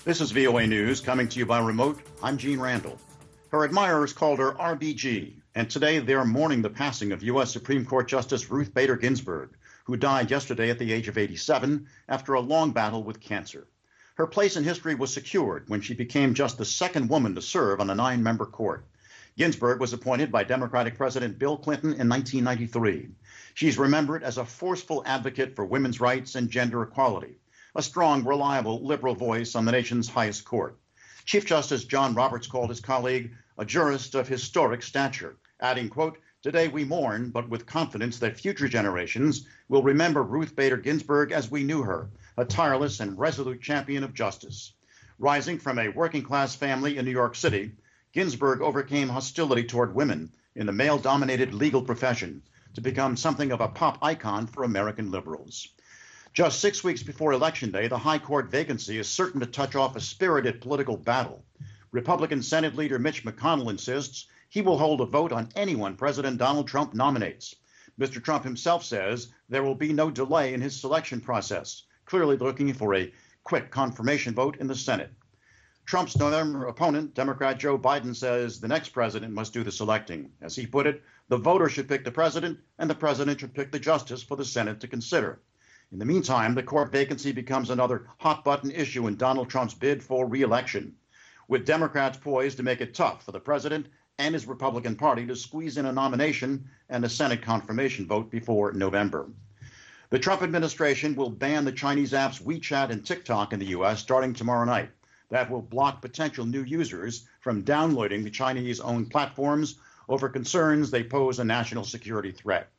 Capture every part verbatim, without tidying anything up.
This is V O A News, coming to you by remote. I'm Gene Randall. Her admirers called her R B G, and today they're mourning the passing of U S Supreme Court Justice Ruth Bader Ginsburg, who died yesterday at the age of eighty-seven after a long battle with cancer. Her place in history was secured when she became just the second woman to serve on a nine-member court. Ginsburg was appointed by Democratic President Bill Clinton in nineteen ninety-three. She's remembered as a forceful advocate for women's rights and gender equality, a strong, reliable, liberal voice on the nation's highest court. Chief Justice John Roberts called his colleague a jurist of historic stature, adding, quote, "Today we mourn, but with confidence that future generations will remember Ruth Bader Ginsburg as we knew her, a tireless and resolute champion of justice." Rising from a working-class family in New York City, Ginsburg overcame hostility toward women in the male-dominated legal profession to become something of a pop icon for American liberals. Just six weeks before Election Day, the high court vacancy is certain to touch off a spirited political battle. Republican Senate Leader Mitch McConnell insists he will hold a vote on anyone President Donald Trump nominates. Mister Trump himself says there will be no delay in his selection process, clearly looking for a quick confirmation vote in the Senate. Trump's November opponent, Democrat Joe Biden, says the next president must do the selecting. As he put it, the voters should pick the president, and the president should pick the justice for the Senate to consider. In the meantime, the court vacancy becomes another hot-button issue in Donald Trump's bid for re-election, with Democrats poised to make it tough for the president and his Republican Party to squeeze in a nomination and a Senate confirmation vote before November. The Trump administration will ban the Chinese apps WeChat and TikTok in the U S starting tomorrow night. That will block potential new users from downloading the Chinese-owned platforms over concerns they pose a national security threat.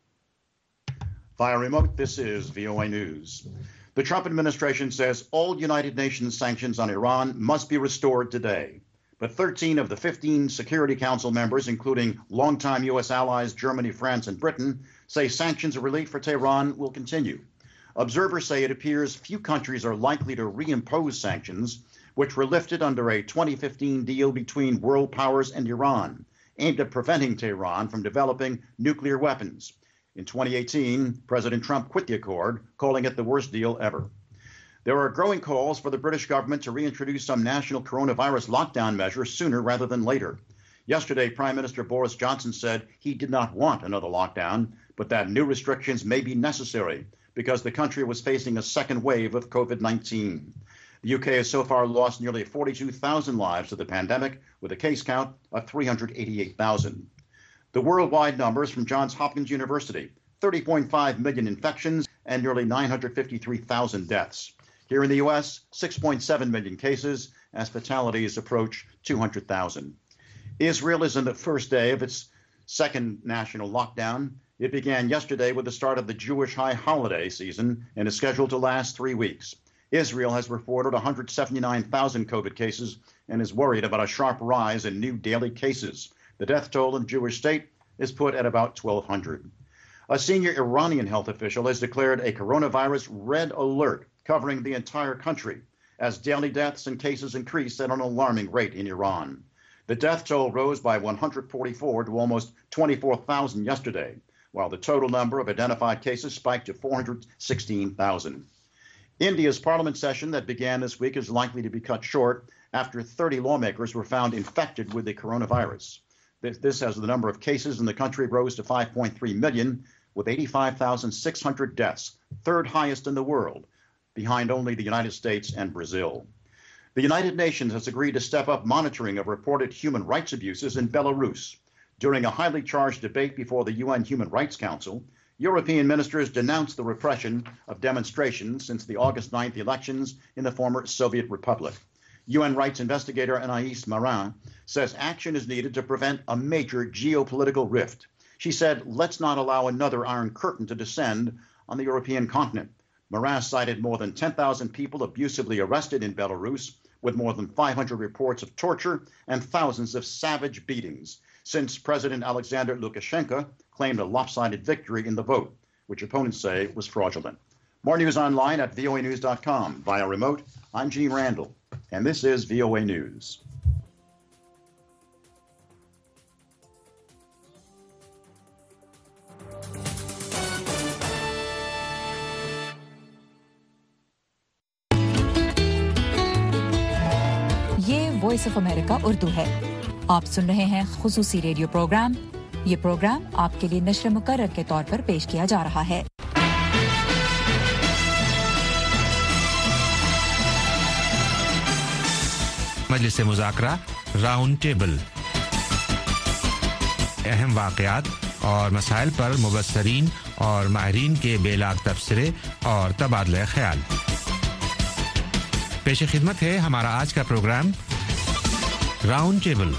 Via remote, this is V O A News. The Trump administration says all United Nations sanctions on Iran must be restored today. But thirteen of the fifteen Security Council members, including longtime U S allies Germany, France, and Britain, say sanctions of relief for Tehran will continue. Observers say it appears few countries are likely to reimpose sanctions, which were lifted under a twenty fifteen deal between world powers and Iran, aimed at preventing Tehran from developing nuclear weapons. In twenty eighteen, President Trump quit the accord, calling it the worst deal ever. There are growing calls for the British government to reintroduce some national coronavirus lockdown measures sooner rather than later. Yesterday, Prime Minister Boris Johnson said he did not want another lockdown, but that new restrictions may be necessary because the country was facing a second wave of COVID nineteen. The U K has so far lost nearly forty-two thousand lives to the pandemic, with a case count of three hundred eighty-eight thousand. The worldwide numbers from Johns Hopkins University, thirty point five million infections and nearly nine hundred fifty-three thousand deaths. Here in the U S, six point seven million cases as fatalities approach two hundred thousand. Israel is in the first day of its second national lockdown. It began yesterday with the start of the Jewish high holiday season and is scheduled to last three weeks. Israel has reported one hundred seventy-nine thousand COVID cases and is worried about a sharp rise in new daily cases. The death toll in the Jewish state is put at about twelve hundred. A senior Iranian health official has declared a coronavirus red alert covering the entire country as daily deaths and cases increase at an alarming rate in Iran. The death toll rose by one hundred forty-four to almost twenty-four thousand yesterday, while the total number of identified cases spiked to four hundred sixteen thousand. India's parliament session that began this week is likely to be cut short after thirty lawmakers were found infected with the coronavirus. This, as the number of cases in the country rose to five point three million, with eighty-five thousand six hundred deaths, third highest in the world, behind only the United States and Brazil. The United Nations has agreed to step up monitoring of reported human rights abuses in Belarus. During a highly charged debate before the U N Human Rights Council, European ministers denounced the repression of demonstrations since the August ninth elections in the former Soviet Republic. U N rights investigator Anais Marin says action is needed to prevent a major geopolitical rift. She said, "Let's not allow another Iron Curtain to descend on the European continent." Marin cited more than ten thousand people abusively arrested in Belarus, with more than five hundred reports of torture and thousands of savage beatings, since President Alexander Lukashenko claimed a lopsided victory in the vote, which opponents say was fraudulent. More news online at V O A news dot com. Via remote, I'm Gene Randall, and this is V O A News. Voice of America Urdu है। आप सुन रहे हैं खुसूसी radio programme. ये programme आपके लिए नश्र मुकर्रर के तौर पर पेश किया जा रहा है। मजलिस मुज़ाकरा राउंड टेबल, अहम वाक़यात और मसाइल पर मुबस्सरीन और माहिरीन के बेलाग तबसरे और तबादला ख्याल। पेश खिदमत है हमारा आज का प्रोग्राम राउंड टेबल।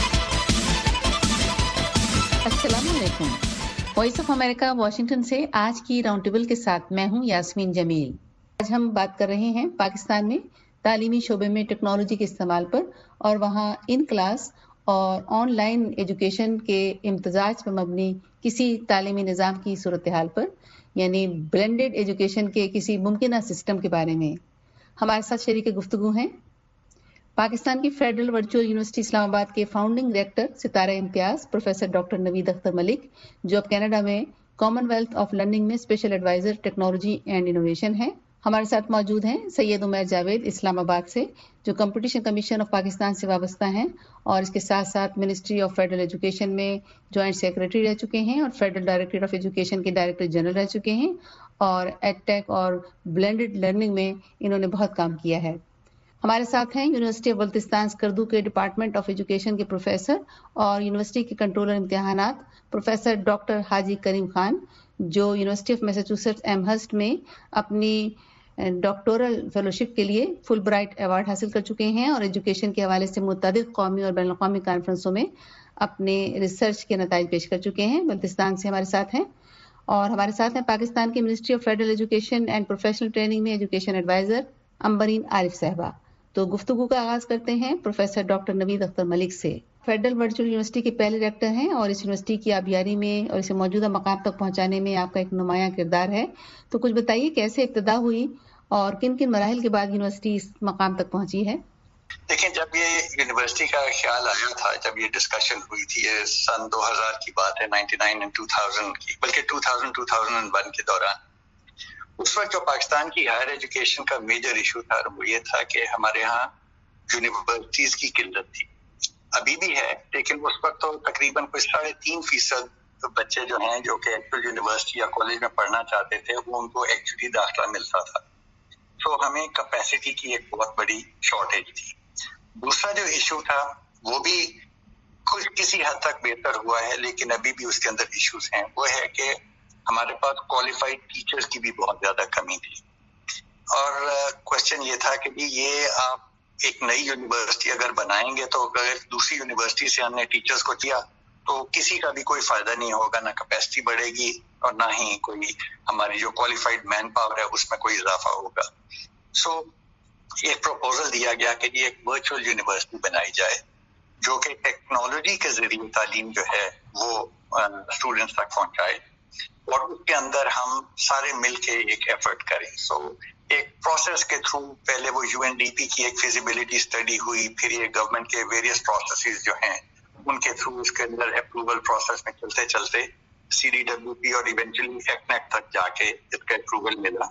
अस्सलाम वालेकुम। वॉइस ऑफ अमेरिका वाशिंगटन से आज की राउंड टेबल के साथ मैं हूं यास्मीन जमील। आज हम बात कर रहे हैं पाकिस्तान में तालीमी शोबे में टेक्नोलॉजी के इस्तेमाल पर और वहां इन क्लास और ऑनलाइन एजुकेशन के इम्तजाज पर मबनी किसी तालीमी निज़ाम की सूरत हाल पर, यानी ब्लेंडेड एजुकेशन के किसी मुमकिन सिस्टम के बारे में हमारे साथ शरीक गुफ्तगू हैं पाकिस्तान की फेडरल वर्चुअल यूनिवर्सिटी इस्लामाबाद के founding director Sitara Imtiaz professor doctor Naveed Akhtar Malik, जो अब कनाडा में कॉमनवेल्थ ऑफ लर्निंग में special adviser technology and innovation है। हमारे साथ मौजूद हैं सैयद उमर जावेद इस्लामाबाद से, जो कंपटीशन कमीशन ऑफ पाकिस्तान से वाबस्ता हैं और इसके साथ साथ मिनिस्ट्री ऑफ फेडरल एजुकेशन में जॉइंट सेक्रेटरी रह चुके हैं और फेडरल डायरेक्टरेट ऑफ एजुकेशन के डायरेक्टर जनरल रह चुके हैं और एडटेक और ब्लेंडेड लर्निंग में इन्होंने बहुत काम किया है। हमारे साथ हैं यूनिवर्सिटी ऑफ बल्तिस्तान स्कर्दू के डिपार्टमेंट ऑफ एजुकेशन के प्रोफेसर और यूनिवर्सिटी के कंट्रोलर इम्तिहानात प्रोफेसर डॉक्टर हाजी करीम खान, जो यूनिवर्सिटी ऑफ मैसाचुसेट्स एमहर्स्ट में अपनी डॉक्टोरल फेलोशिप के लिए फुल ब्राइट अवार्ड हासिल कर चुके हैं और एजुकेशन के हवाले से मुतअद्दिद कौमी और बैनुल अक़वामी कॉन्फ्रेंसों में अपने रिसर्च के नताइज पेश कर चुके हैं। बल्तिस्तान से हमारे साथ हैं और हमारे साथ हैं पाकिस्तान की ministry of federal education and professional training में एजुकेशन एडवाइजर अम्बरीन आरिफ साहबा। तो गुफ्तगू का आगाज करते हैं प्रोफेसर डॉक्टर नवीद अख्तर मलिक से। फेडरल वर्चुअल यूनिवर्सिटी के पहले डायरेक्टर हैं और इस यूनिवर्सिटी की आबियारी में और इसे मौजूदा मकाम तक पहुंचाने में आपका एक नुमायां किरदार है। तो कुछ बताइए कैसे इब्तिदा हुई और किन किन मराहिल के बाद यूनिवर्सिटी इस मकाम तक पहुंची है। देखिए, जब ये यूनिवर्सिटी का ख्याल आया था, जब ये डिस्कशन हुई थी, ये सन दो हज़ार की बात है, निन्यानवे एंड दो हज़ार की, बल्कि दो हज़ार दो हज़ार एक के दौरान, उस वक्त जो पाकिस्तान की हायर एजुकेशन का मेजर इशू था वो ये था कि हमारे यहाँ यूनिवर्सिटीज की किल्लत थी। अभी भी है, लेकिन उस वक्त तो तकरीबन कुछ साढ़े तीन फीसद बच्चे जो हैं जो कि एक्चुअल यूनिवर्सिटी या कॉलेज में पढ़ना चाहते थे वो उनको एक्चुअली दाखिला मिलता था। तो हमें कैपेसिटी की एक बहुत बड़ी शॉर्टेज थी। दूसरा जो इशू था वो भी कुछ किसी हद तक बेहतर हुआ है, लेकिन अभी भी उसके अंदर इश्यूज हैं। वो है कि हमारे पास क्वालिफाइड टीचर्स की भी बहुत ज्यादा कमी थी। और क्वेश्चन ये था कि ये आप एक नई यूनिवर्सिटी अगर बनाएंगे तो अगर दूसरी यूनिवर्सिटी से हमने टीचर्स को किया तो किसी का भी कोई फायदा नहीं होगा, ना कैपेसिटी बढ़ेगी और ना ही कोई हमारी जो क्वालिफाइड मैन पावर है उसमें कोई इजाफा होगा। सो so, एक प्रपोजल दिया गया कि ये एक वर्चुअल यूनिवर्सिटी बनाई जाए जो कि टेक्नोलॉजी के जरिए तालीम जो है वो स्टूडेंट्स तक पहुंचाए और उसके अंदर हम सारे मिलके एक एफर्ट करें। सो so, एक प्रोसेस के थ्रू पहले वो यूएनडीपी की एक फिजिबिलिटी स्टडी हुई, फिर ये गवर्नमेंट के वेरियस प्रोसेसेस जो हैं उनके थ्रू उसके अंदर अप्रूवल प्रोसेस में चलते चलते सीडीडब्ल्यूपी और इवेंचुअली एक्नेक तक जाके इसका अप्रूवल मिला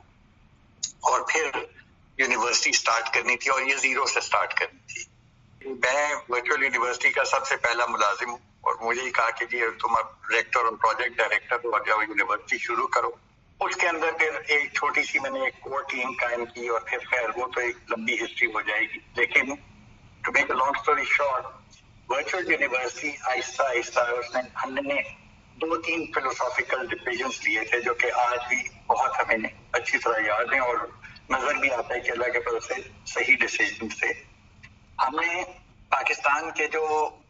और फिर यूनिवर्सिटी स्टार्ट करनी थी और ये जीरो से स्टार्ट करनी थी। मैं वर्चुअल यूनिवर्सिटी का सबसे पहला मुलाजिम हूँ और मुझे ही कहा कि जी तुम डायरेक्टर और प्रोजेक्ट डायरेक्टर हो और जाओ यूनिवर्सिटी शुरू करो। उसके अंदर फिर एक छोटी सी मैंने एक कोर टीम कायम की और फिर खैर वो तो एक लंबी हिस्ट्री हो जाएगी। लेकिन to make a long story short, virtual university आहिस्ता आहिस्ता उसने हमने दो तीन फिलोसॉफिकल डिसीजंस लिए थे जो कि आज भी बहुत हमें अच्छी तरह याद हैं और नजर भी आता है कि अल्लाह के फजल से सही डिसीजन थे। हमें पाकिस्तान के जो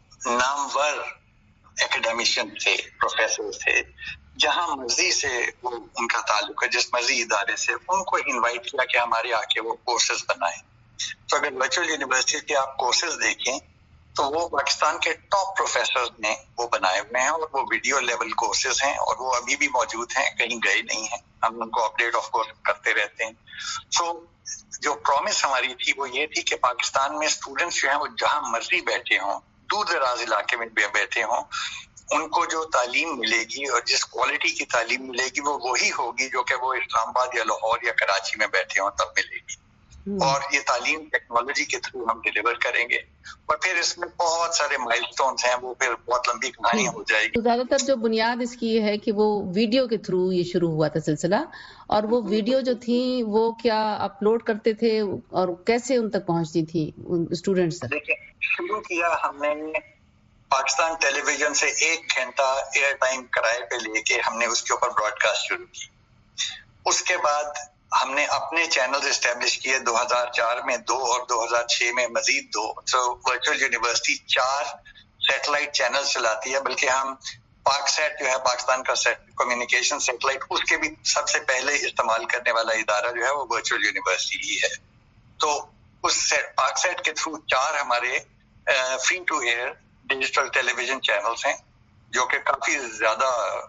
नामवर एकेडमिशियन थे, प्रोफेसर थे, जहां मर्जी से वो उनका ताल्लुक है, जिस मर्जी इदारे से, उनको इनवाइट किया कि हमारे आके वो कोर्सेज बनाए। तो अगर वर्चुअल यूनिवर्सिटी के आप कोर्सेज देखें तो वो पाकिस्तान के टॉप प्रोफेसर ने वो बनाए हुए हैं और वो वीडियो लेवल कोर्सेज हैं और वो अभी भी मौजूद हैं, कहीं गए नहीं हैं। हम उनको अपडेट ऑफ कोर्स करते रहते हैं। सो so, जो प्रॉमिस हमारी थी वो ये थी कि पाकिस्तान में स्टूडेंट्स जो हैं वो जहां मर्जी बैठे हों, दूर दराज इलाके में बैठे हों, उनको जो तालीम मिलेगी और जिस क्वालिटी की तालीम मिलेगी वो वही होगी जो कि वो इस्लामाबाद या लाहौर या कराची में बैठे हों तब मिलेगी। اور یہ تعلیم ٹیکنالوجی کے تھرو ہم ڈیلیور کریں گے اور پھر اس میں بہت سارے مائل سٹونز ہیں، وہ پھر بہت لمبی کہانی ہو جائے گی. زیادہ تر جو بنیاد اس کی یہ ہے کہ وہ ویڈیو کے تھرو یہ شروع ہوا تھا سلسلہ، اور وہ ویڈیو جو تھی وہ کیا اپلوڈ کرتے تھے اور کیسے ان تک پہنچتی تھی اسٹوڈنٹس تک؟ دیکھیں، شروع کیا ہم نے پاکستان ٹیلی ویژن سے ایک گھنٹہ ایئر ٹائم کرائے پہ لے کے ہم نے اس کے اوپر براڈ کاسٹ شروع کی. اس کے بعد ہم نے اپنے چینلز اسٹیبلش کیے دو ہزار چار میں دو اور دو ہزار چھ میں مزید دو. تو ورچوئل یونیورسٹی چار سیٹلائٹ چینل چلاتی ہے، بلکہ ہم پاک سیٹ جو ہے پاکستان کا سیٹ کمیونیکیشن سیٹلائٹ، اس کے بھی سب سے پہلے استعمال کرنے والا ادارہ جو ہے وہ ورچوئل یونیورسٹی ہی ہے. تو اس پاک سیٹ کے تھرو چار ہمارے free to air digital television channels ہیں جو کہ کافی زیادہ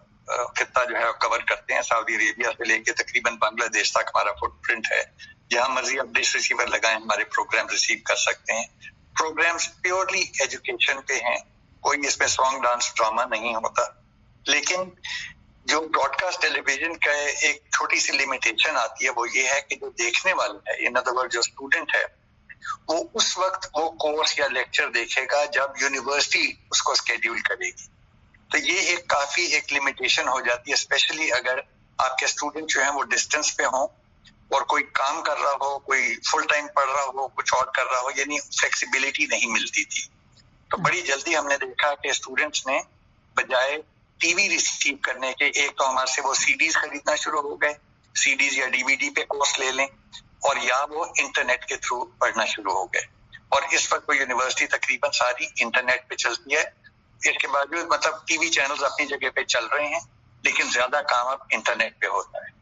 خطہ جو ہے کور کرتے ہیں. سعودی عربیہ سے لے کے تقریباً بنگلہ دیش تک ہمارا فٹ پرنٹ ہے. جہاں مرضی آپ ڈش ریسیور لگائیں ہمارے پروگرام ریسیو کر سکتے ہیں. پروگرامز پیورلی ایجوکیشن پہ ہیں، کوئی اس میں سانگ ڈانس ڈراما نہیں ہوتا. لیکن جو براڈ کاسٹ ٹیلی ویژن کا ایک چھوٹی سی لمیٹیشن آتی ہے وہ یہ ہے کہ جو دیکھنے والا ہے، ان ادر ورڈ جو اسٹوڈنٹ ہے، وہ اس وقت وہ کورس یا لیکچر دیکھے گا جب یونیورسٹی اس کو اسکیڈیول کرے گی. تو یہ ایک کافی ایک لمیٹیشن ہو جاتی ہے، اسپیشلی اگر آپ کے اسٹوڈنٹ جو ہیں وہ ڈسٹینس پہ ہوں اور کوئی کام کر رہا ہو، کوئی فل ٹائم پڑھ رہا ہو، کچھ اور کر رہا ہو، یعنی فلیکسیبلٹی نہیں ملتی تھی. تو بڑی جلدی ہم نے دیکھا کہ اسٹوڈنٹس نے بجائے ٹی وی ریسیو کرنے کے، ایک تو ہمارے سے وہ سی ڈیز خریدنا شروع ہو گئے، سی ڈیز یا ڈی وی ڈی پہ کورس لے لیں، اور یا وہ انٹرنیٹ کے تھرو پڑھنا شروع ہو گئے. اور اس وقت وہ یونیورسٹی تقریباً ساری انٹرنیٹ پہ چلتی ہے. اس کے باوجود مطلب ٹی وی چینلز اپنی جگہ پہ چل رہے ہیں، لیکن زیادہ کام اب انٹرنیٹ پہ ہوتا ہے.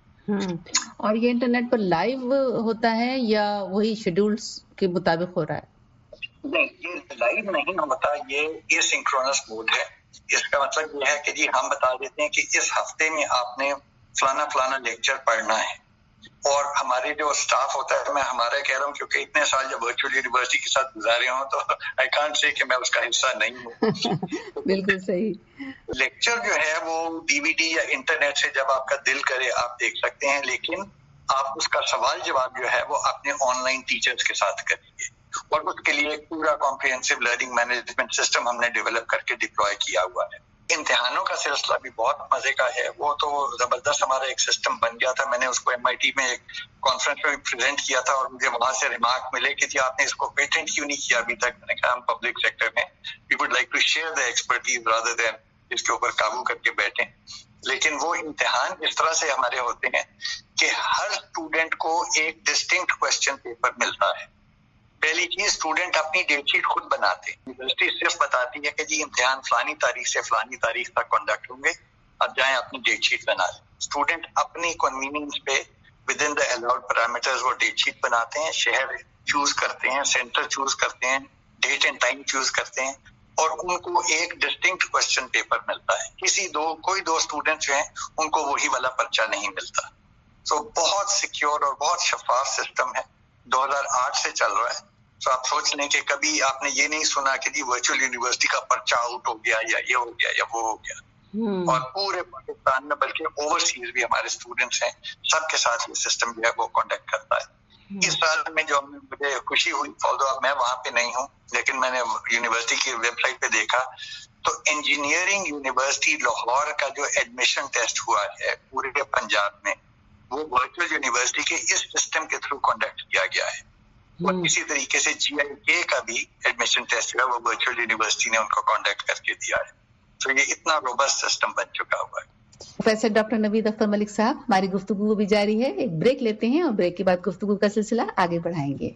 اور یہ انٹرنیٹ پر لائیو ہوتا ہے یا وہی شیڈولز کے مطابق ہو رہا ہے؟ نہیں، یہ لائیو نہیں ہوتا، یہ اے سنکرونس موڈ ہے. اس کا مطلب یہ ہے کہ جی ہم بتا دیتے ہیں کہ اس ہفتے میں آپ نے فلانا فلانا لیکچر پڑھنا ہے، اور ہمارے جو اسٹاف ہوتا ہے، میں ہمارا کہہ رہا ہوں کیونکہ اتنے سال جب ورچوئل یونیورسٹی کے ساتھ گزارے ہوں تو آئی کانٹ سے کہ میں اس کا حصہ نہیں ہوں. بالکل صحیح. لیکچر جو ہے وہ ڈی وی ڈی یا انٹرنیٹ سے جب آپ کا دل کرے آپ دیکھ سکتے ہیں، لیکن آپ اس کا سوال جواب جو ہے وہ اپنے آن لائن ٹیچرز کے ساتھ کریں گے. اور اس کے لیے ایک پورا کمپریہنسو لرننگ مینجمنٹ سسٹم ہم نے ڈیولپ کر کے ڈپلوائے کیا ہوا ہے. امتحانوں کا سلسلہ بھی بہت مزے کا ہے، وہ تو زبردست ہمارا ایک سسٹم بن گیا تھا. میں نے اس کو ایم آئی ٹی میں ایک کانفرنس میں پریزنٹ کیا تھا، اور مجھے وہاں سے ریمارک ملے کہ جی آپ نے اس کو پیٹنٹ کیوں نہیں کیا ابھی تک. میں نے کہا ہم پبلک سیکٹر میں we would like to share the expertise rather than اس کے اوپر قابو کر کے بیٹھیں. لیکن وہ امتحان اس طرح سے ہمارے ہوتے ہیں کہ ہر اسٹوڈنٹ کو ایک ڈسٹنکٹ کوشچن پیپر ملتا ہے. پہلی چیز، اسٹوڈنٹ اپنی ڈیٹ شیٹ خود بناتے ہیں. یونیورسٹی صرف بتاتی ہے کہ جی امتحان فلانی تاریخ سے فلانی تاریخ تک کنڈکٹ ہوں گے، اب جائیں اپنی ڈیٹ شیٹ بنا لیں. اسٹوڈنٹ اپنی کنوینئنس پہ within the allowed parameters وہ ڈیٹ شیٹ بناتے ہیں، شہر چوز کرتے ہیں، سینٹر چوز کرتے ہیں، ڈیٹ اینڈ ٹائم چوز کرتے ہیں، اور ان کو ایک ڈسٹنکٹ کوشچن پیپر ملتا ہے. کسی دو کوئی دو اسٹوڈنٹ جو ہیں ان کو وہی والا پرچہ نہیں ملتا. تو بہت سیکیور اور بہت شفاف سسٹم ہے، دو ہزار آٹھ سے چل رہا ہے. تو آپ سوچ لیں کہ کبھی آپ نے یہ نہیں سنا کہ جی ورچوئل یونیورسٹی کا پرچہ آؤٹ ہو گیا یا یہ ہو گیا یا وہ ہو گیا. اور پورے پاکستان میں بلکہ اوورسیز بھی ہمارے اسٹوڈنٹس ہیں، سب کے ساتھ یہ سسٹم جو ہے وہ کانڈکٹ کرتا ہے. اس سال میں جو مجھے خوشی ہوئی، آلدو اب میں وہاں پہ نہیں ہوں، لیکن میں نے یونیورسٹی کی ویب سائٹ پہ دیکھا تو انجینئرنگ یونیورسٹی لاہور کا جو ایڈمیشن ٹیسٹ ہوا ہے پورے پنجاب میں، وہ ورچوئل یونیورسٹی کے اس سسٹم کے تھرو کنڈکٹ کیا گیا ہے. اور اسی طریقے سے جی آئی کے کا بھی ایڈمیشن ٹیسٹ جو ہے وہ ورچوئل یونیورسٹی نے ان کو کانڈکٹ کر کے دیا ہے. تو یہ اتنا روبسٹ سسٹم بن چکا ہوا ہے. پروفیسر ڈاکٹر نوید اختر ملک صاحب، ہماری گفتگو بھی جاری ہے. ایک بریک لیتے ہیں اور بریک کے بعد گفتگو کا سلسلہ آگے بڑھائیں گے.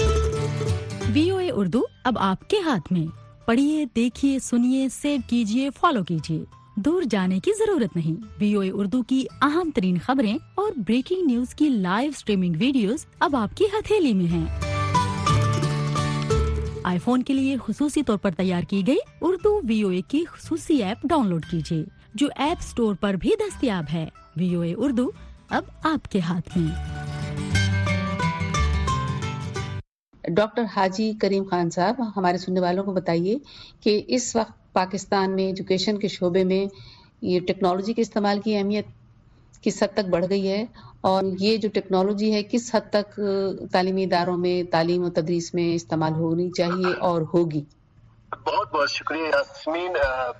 وی او اے اردو اب آپ کے ہاتھ میں. پڑھیے، دیکھیے، سنیے، سیو کیجیے، فالو کیجیے. دور جانے کی ضرورت نہیں. وی او اے اردو کی اہم ترین خبریں اور بریکنگ نیوز کی لائیو سٹریمنگ ویڈیوز اب آپ کی ہتھیلی میں ہیں. آئی فون کے لیے خصوصی طور پر تیار کی گئی اردو وی او اے کی خصوصی ایپ ڈاؤن لوڈ کیجیے، جو ایپ سٹور پر بھی دستیاب ہے. وی او اے اردو اب آپ کے ہاتھ میں. ڈاکٹر حاجی کریم خان صاحب، ہمارے سننے والوں کو بتائیے کہ اس وقت پاکستان میں ایجوکیشن کے شعبے میں یہ ٹیکنالوجی کے استعمال کی اہمیت کس حد تک بڑھ گئی ہے، اور یہ جو ٹیکنالوجی ہے کس حد تک تعلیمی اداروں میں تعلیم و تدریس میں استعمال ہونی چاہیے اور ہوگی؟ بہت بہت شکریہ یاسمین.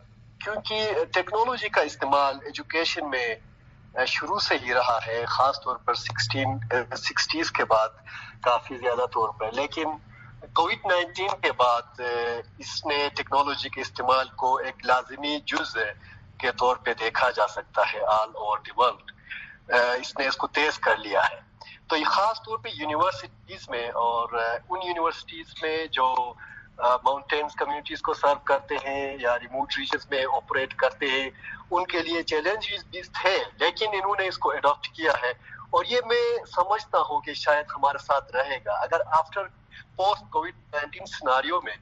کیونکہ ٹیکنالوجی کا استعمال ایجوکیشن میں شروع سے ہی رہا ہے، خاص طور پر سکسٹین سکسٹیز کے بعد کافی زیادہ طور پر، لیکن کووڈ نائنٹین کے بعد اس نے ٹیکنالوجی کے استعمال کو ایک لازمی جز کے طور پہ دیکھا جا سکتا ہے آل اوور دی ورلڈ. اس نے اس کو تیز کر لیا ہے. تو یہ خاص طور پہ یونیورسٹیز میں، اور ان یونیورسٹیز میں جو ماؤنٹینس کمیونٹیز کو سرو کرتے ہیں یا ریموٹ ریجنز میں آپریٹ کرتے ہیں، ان کے لیے چیلنجز بھی تھے، لیکن انہوں نے اس کو اڈاپٹ کیا ہے. اور یہ میں سمجھتا ہوں کہ شاید ہمارے ساتھ رہے گا اگر after post COVID nineteen scenario میں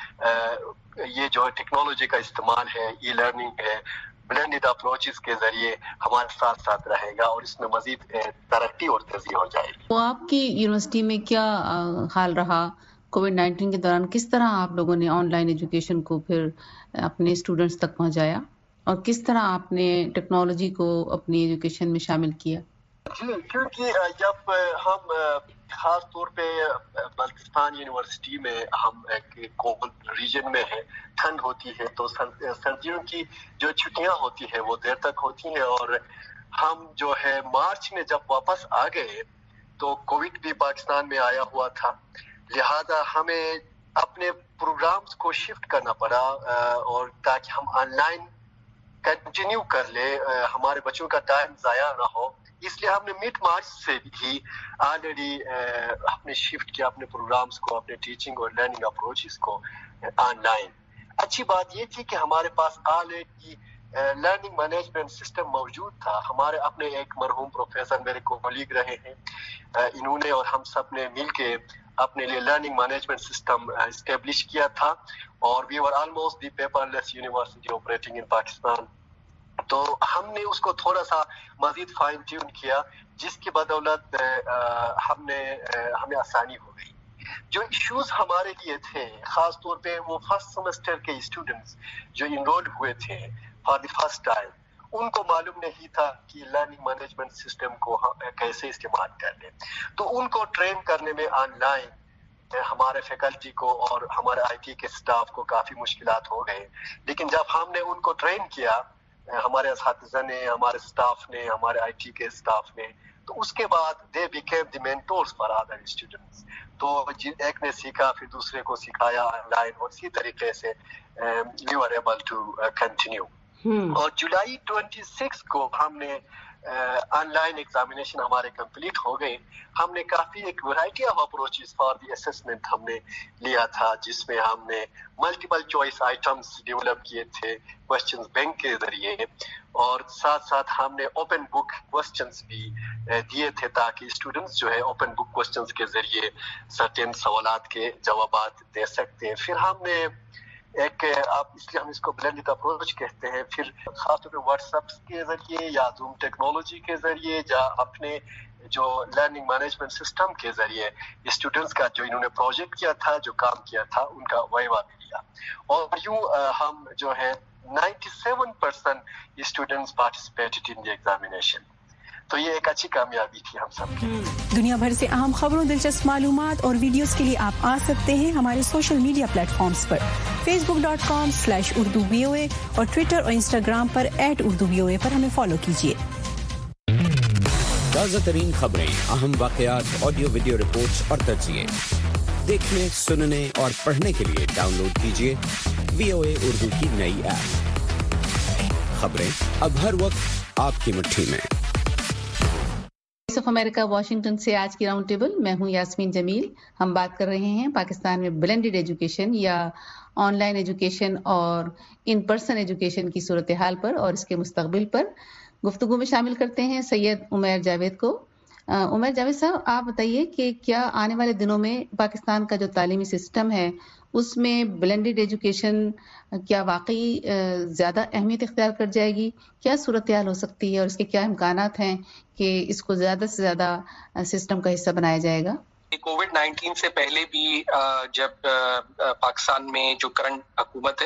بھی یہ جو ٹیکنالوجی کا استعمال ہے، ای لرننگ ہے، بلینڈڈ اپروچز کے ذریعے ہمارے ساتھ ساتھ رہے گا اور اس میں مزید ترقی اور تیزی ہو جائے گی. تو آپ کی یونیورسٹی میں کیا حال رہا کووڈ نائنٹین کے دوران؟ کس طرح آپ لوگوں نے آن لائن ایجوکیشن کو پھر اپنے اسٹوڈنٹس تک پہنچایا، اور کس طرح آپ نے ٹیکنالوجی کو اپنی ایجوکیشن میں شامل کیا؟ جی، کیونکہ جب ہم خاص طور پہ بلتستان یونیورسٹی میں ہم ایک کولڈ ریجن میں ہے، ٹھنڈ ہوتی ہے، تو سردیوں کی جو چھٹیاں ہوتی ہیں وہ دیر تک ہوتی ہیں، اور ہم جو ہے مارچ میں جب واپس آ گئے تو کووڈ بھی پاکستان میں آیا ہوا تھا، لہذا ہمیں اپنے پروگرامز کو شفٹ کرنا پڑا اور تاکہ ہم آن لائن کنٹینیو کر لیں، ہمارے بچوں کا ٹائم ضائع نہ ہو. اس لیے ہم نے مڈ مارچ سے ہی آلریڈی اپنے شفٹ کیا اپنے پروگرامز کو، اپنے ٹیچنگ اور لرننگ اپروچز کو آن لائن. اچھی بات یہ تھی کہ ہمارے پاس آلریڈی لرننگ مینجمنٹ سسٹم موجود تھا. ہمارے اپنے ایک مرحوم پروفیسر میرے کولیگ رہے ہیں، انہوں نے اور ہم سب نے مل کے اپنے لیے لرننگ مینجمنٹ سسٹم اسٹیبلش کیا تھا، اور we were almost the paperless university operating in Pakistan. تو ہم نے اس کو تھوڑا سا مزید فائن ٹیون کیا، جس کی بدولت ہم نے ہمیں آسانی ہو گئی. جو ایشوز ہمارے لیے تھے، خاص طور پہ وہ فرسٹ سیمسٹر کے اسٹوڈنٹس جو انرول ہوئے تھے فار دی فرسٹ ٹائم، ان کو معلوم نہیں تھا کہ لرننگ مینجمنٹ سسٹم کو کیسے استعمال کر لیں. تو ان کو ٹرین کرنے میں آن لائن ہمارے فیکلٹی کو اور ہمارے آئی ٹی کے اسٹاف کو کافی مشکلات ہو گئے. لیکن جب ہم نے ان کو ٹرین کیا، ہمارے اساتذہ نے، ہمارے اسٹاف نے، ہمارے آئی ٹی کے اسٹاف نے، تو اس کے بعد they became the mentors for other students. تو ایک نے سیکھا پھر دوسرے کو سکھایا آن لائن، اور اسی طریقے سے we were able to continue. اور جولائی ٹوینٹی سکس کو ہم نے آن لائن ایگزامینیشن ہمارے کمپلیٹ ہو گئے. ہم نے کافی ایک variety of approaches for the assessment ہم نے لیا تھا، جس میں ہم نے ملٹیپل چوائس آئٹمس ڈیولپ کیے تھے کوشچنز بینک کے ذریعے، اور ساتھ ساتھ ہم نے اوپن بک کوشچنز بھی دیے تھے تاکہ اسٹوڈنٹس جو ہے اوپن بک کوشچنز کے ذریعے سرٹن سوالات کے جوابات دے سکتے ہیں. پھر ہم نے ایک آپ اس لیے ہم اس کو بلینڈڈ اپروچ کہتے ہیں، پھر خاص طور پہ واٹس ایپ کے ذریعے یا زوم ٹیکنالوجی کے ذریعے یا اپنے جو لرننگ مینجمنٹ سسٹم کے ذریعے اسٹوڈنٹس کا جو انہوں نے پروجیکٹ کیا تھا، جو کام کیا تھا، ان کا وائوا بھی لیا. اور یوں ہم جو ہے ninety seven percent students participated in the examination. تو یہ ایک اچھی کامیابی تھی ہم سب کی. دنیا بھر سے اہم خبروں، دلچسپ معلومات اور ویڈیوز کے لیے آپ آ سکتے ہیں ہمارے سوشل میڈیا پلیٹ فارمز پر، Facebook dot com slash Urdu V O A اور ٹویٹر اور انسٹاگرام پر at Urdu V O A پر ہمیں فالو کیجیے. تازہ ترین خبریں، اہم واقعات، آڈیو ویڈیو رپورٹس اور تجزیے دیکھنے، سننے اور پڑھنے کے لیے ڈاؤن لوڈ کیجیے وی او اے اردو کی نئی ایپ. خبریں اب ہر وقت آپ کی مٹھی میں. وائس آف امریکہ واشنگٹن سے آج کی راؤنڈ ٹیبل، میں ہوں یاسمین جمیل. ہم بات کر رہے ہیں پاکستان میں بلینڈڈ ایجوکیشن یا آن لائن ایجوکیشن اور ان پرسن ایجوکیشن کی صورتحال پر اور اس کے مستقبل پر. گفتگو میں شامل کرتے ہیں سید عمیر جاوید کو. عمیر جاوید صاحب، آپ بتائیے کہ کیا آنے والے دنوں میں پاکستان کا جو تعلیمی سسٹم ہے اس میں بلینڈڈ ایجوکیشن کیا واقعی زیادہ اہمیت اختیار کر جائے گی؟ کیا صورتحال ہو سکتی ہے اور اس کے کیا امکانات ہیں کہ اس کو زیادہ سے زیادہ سسٹم کا حصہ بنایا جائے گا؟ کووڈ نائنٹین سے پہلے بھی جب پاکستان میں جو کرنٹ حکومت ہے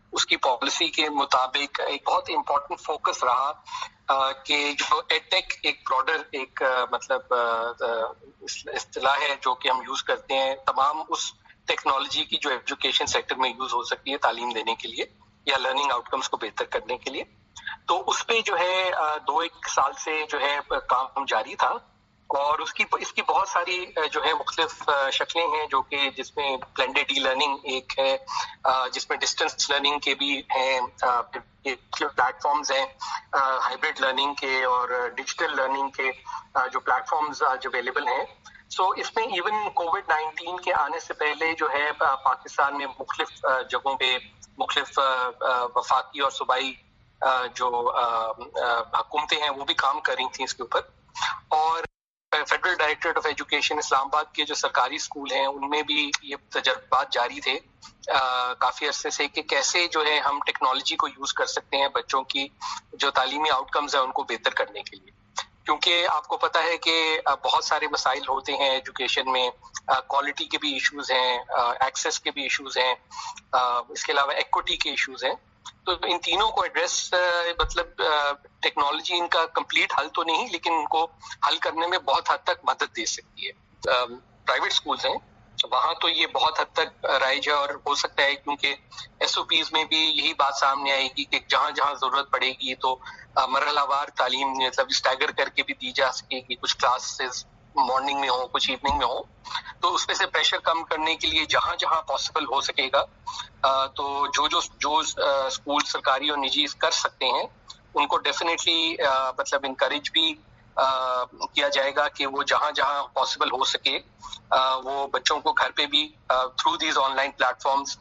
اس کی پالیسی کے مطابق ایک بہت امپورٹنٹ فوکس رہا کہ جو ایڈ-ٹیک ایک براڈر ایک مطلب اصطلاح ہے جو کہ ہم یوز کرتے ہیں تمام اس ٹیکنالوجی کی جو ایجوکیشن سیکٹر میں یوز ہو سکتی ہے تعلیم دینے کے لیے یا لرننگ آؤٹ کمس کو بہتر کرنے کے لیے. تو اس پہ جو ہے دو ایک سال سے جو ہے کام جاری تھا اور اس کی اس کی بہت ساری جو ہے مختلف شکلیں ہیں جو کہ جس میں بلینڈڈ ای لرننگ ایک ہے, جس میں ڈسٹینس لرننگ کے بھی ہیں پلیٹ فارمز ہیں, ہائبرڈ لرننگ کے اور ڈیجیٹل لرننگ کے جو پلیٹ فارمز آج اویلیبل ہیں. سو so, اس میں ایون کووڈ نائنٹین کے آنے سے پہلے جو ہے پاکستان میں مختلف جگہوں پہ مختلف وفاقی اور صوبائی جو حکومتیں ہیں وہ بھی کام کر رہی تھیں اس کے اوپر. اور federal directorate of education Islamabad کے جو سرکاری اسکول ہیں ان میں بھی یہ تجربات جاری تھے کافی عرصے سے کہ کیسے جو ہے ہم ٹیکنالوجی کو یوز کر سکتے ہیں بچوں کی جو تعلیمی آؤٹ کمز ہیں ان کو بہتر کرنے کے لیے. کیونکہ آپ کو پتہ ہے کہ بہت سارے مسائل ہوتے ہیں ایجوکیشن میں, کوالٹی کے بھی ایشوز ہیں, ایکسیس کے بھی ایشوز ہیں, اس کے علاوہ ایکوٹی کے ایشوز ہیں. تو ان تینوں کو ایڈریس مطلب ٹیکنالوجی ان کا کمپلیٹ حل تو نہیں لیکن ان کو حل کرنے میں بہت حد تک مدد دے سکتی ہے. پرائیویٹ اسکولز ہیں وہاں تو یہ بہت حد تک رائج ہے اور ہو سکتا ہے کیونکہ ایس او پیز میں بھی یہی بات سامنے آئے گی کہ جہاں جہاں ضرورت پڑے گی تو مرحلہ وار تعلیم مطلب اسٹیگر کر کے بھی دی جا سکے گی, کچھ کلاسز مارننگ میں ہوں کچھ ایوننگ میں ہوں. تو اس میں سے پریشر کم کرنے کے لیے جہاں جہاں پاسبل ہو سکے گا تو جو جو جو اسکول سرکاری اور نجی کر سکتے ہیں ان کو ڈیفینیٹلی مطلب انکریج بھی کیا جائے گا کہ وہ جہاں جہاں پاسبل ہو سکے وہ بچوں کو گھر پہ بھی through these online platforms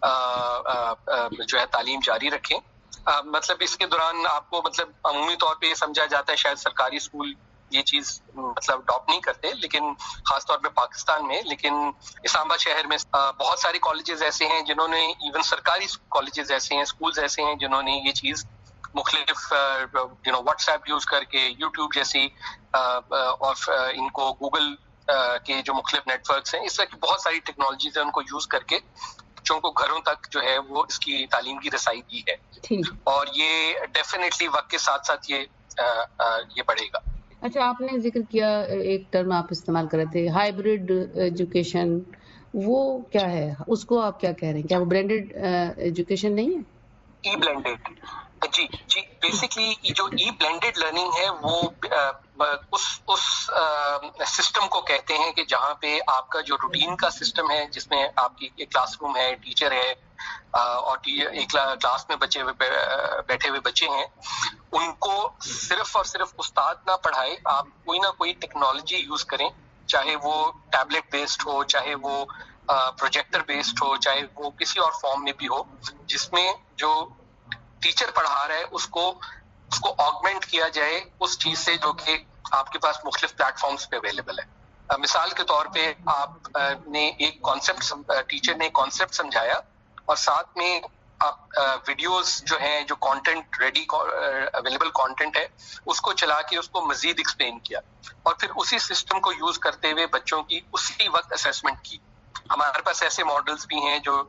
جو ہے تعلیم جاری رکھیں. مطلب اس کے دوران آپ کو مطلب عمومی طور پہ یہ سمجھا جاتا ہے شاید سرکاری اسکول یہ چیز مطلب اڈاپٹ نہیں کرتے لیکن خاص طور پہ پاکستان میں, لیکن اسلام آباد شہر میں بہت ساری کالجز ایسے ہیں جنہوں نے ایون سرکاری کالجز ایسے ہیں اسکولز ایسے ہیں جنہوں نے یہ چیز مختلف you know WhatsApp use کر کے یوٹیوب جیسی اور ان کو گوگل کے جو مختلف نیٹ ورکس ہیں اس طرح کی بہت ساری ٹیکنالوجیز ہیں ان کو یوز کر کے بچوں کو گھروں تک جو ہے وہ اس کی تعلیم کی رسائی دی ہے. اور یہ ڈیفینیٹلی وقت کے ساتھ ساتھ یہ یہ بڑھے گا. اچھا, آپ نے ذکر کیا ایک ٹرم آپ استعمال کر رہے تھے ہائبرڈ ایجوکیشن, وہ کیا ہے, اس کو آپ کیا کہہ رہے ہیں, کیا وہ بلینڈڈ ایجوکیشن نہیں ہے؟ ای بلینڈڈ جی جی بیسکلی جو ای بلینڈڈ لرننگ ہے وہ اس اس سسٹم کو کہتے ہیں کہ جہاں پہ آپ کا جو روٹین کا سسٹم ہے جس میں آپ کی ایک کلاس روم ہے, ٹیچر ہے اور ایک کلاس میں بچے بیٹھے ہوئے بچے ہیں, ان کو صرف اور صرف استاد نہ پڑھائے, آپ کوئی نہ کوئی ٹیکنالوجی یوز کریں, چاہے وہ ٹیبلٹ بیسڈ ہو, چاہے وہ پروجیکٹر بیسڈ ہو, چاہے وہ کسی اور فارم میں بھی ہو, جس میں جو ٹیچر پڑھا رہا ہے اس کو اس کو آگمنٹ کیا جائے اس چیز سے جو کہ آپ کے پاس مختلف پلیٹ فارمز پہ اویلیبل ہے. مثال کے طور پہ آپ نے ایک کانسیپٹ ٹیچر نے کانسیپٹ سمجھایا اور ساتھ میں آپ ویڈیوز جو ہیں جو کانٹینٹ ریڈی اویلیبل کانٹینٹ ہے اس کو چلا کے اس کو مزید ایکسپلین کیا اور پھر اسی سسٹم کو یوز کرتے ہوئے بچوں کی اسی وقت اسیسمنٹ کی. ہمارے پاس ایسے ماڈلز بھی ہیں جو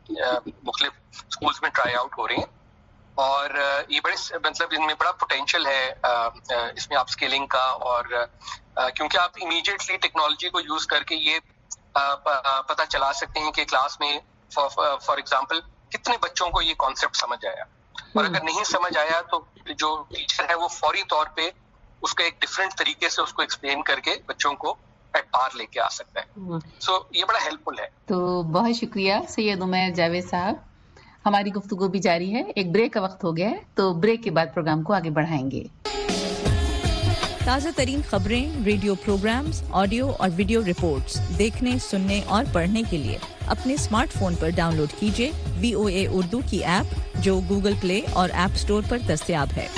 مختلف اسکولز میں ٹرائی آؤٹ ہو رہے ہیں اور یہ بڑے مطلب ان میں بڑا پوٹینشیل ہے اس میں آپ اسکیلنگ کا, اور کیونکہ آپ امیڈیٹلی ٹیکنالوجی کو یوز کر کے یہ پتہ چلا سکتے ہیں کہ کلاس میں فار ایگزامپل کتنے بچوں کو یہ کانسیپٹ سمجھ آیا, اور اگر نہیں سمجھ آیا تو جو ٹیچر ہے وہ فوری طور پہ اس کا ایک ڈفرینٹ طریقے سے اس کو ایکسپلین کر کے بچوں کو ایٹ پار لے کے آ سکتا ہے. سو so, یہ بڑا ہیلپ فل ہے. تو بہت شکریہ سید عمیر جاوید صاحب. ہماری گفتگو بھی جاری ہے, ایک بریک کا وقت ہو گیا ہے تو بریک کے بعد پروگرام کو آگے بڑھائیں گے. تازہ ترین خبریں, ریڈیو پروگرامز, آڈیو اور ویڈیو رپورٹس دیکھنے, سننے اور پڑھنے کے لیے اپنے اسمارٹ فون پر ڈاؤن لوڈ کیجیے وی او اے اردو کی ایپ جو گوگل پلے اور ایپ سٹور پر دستیاب ہے.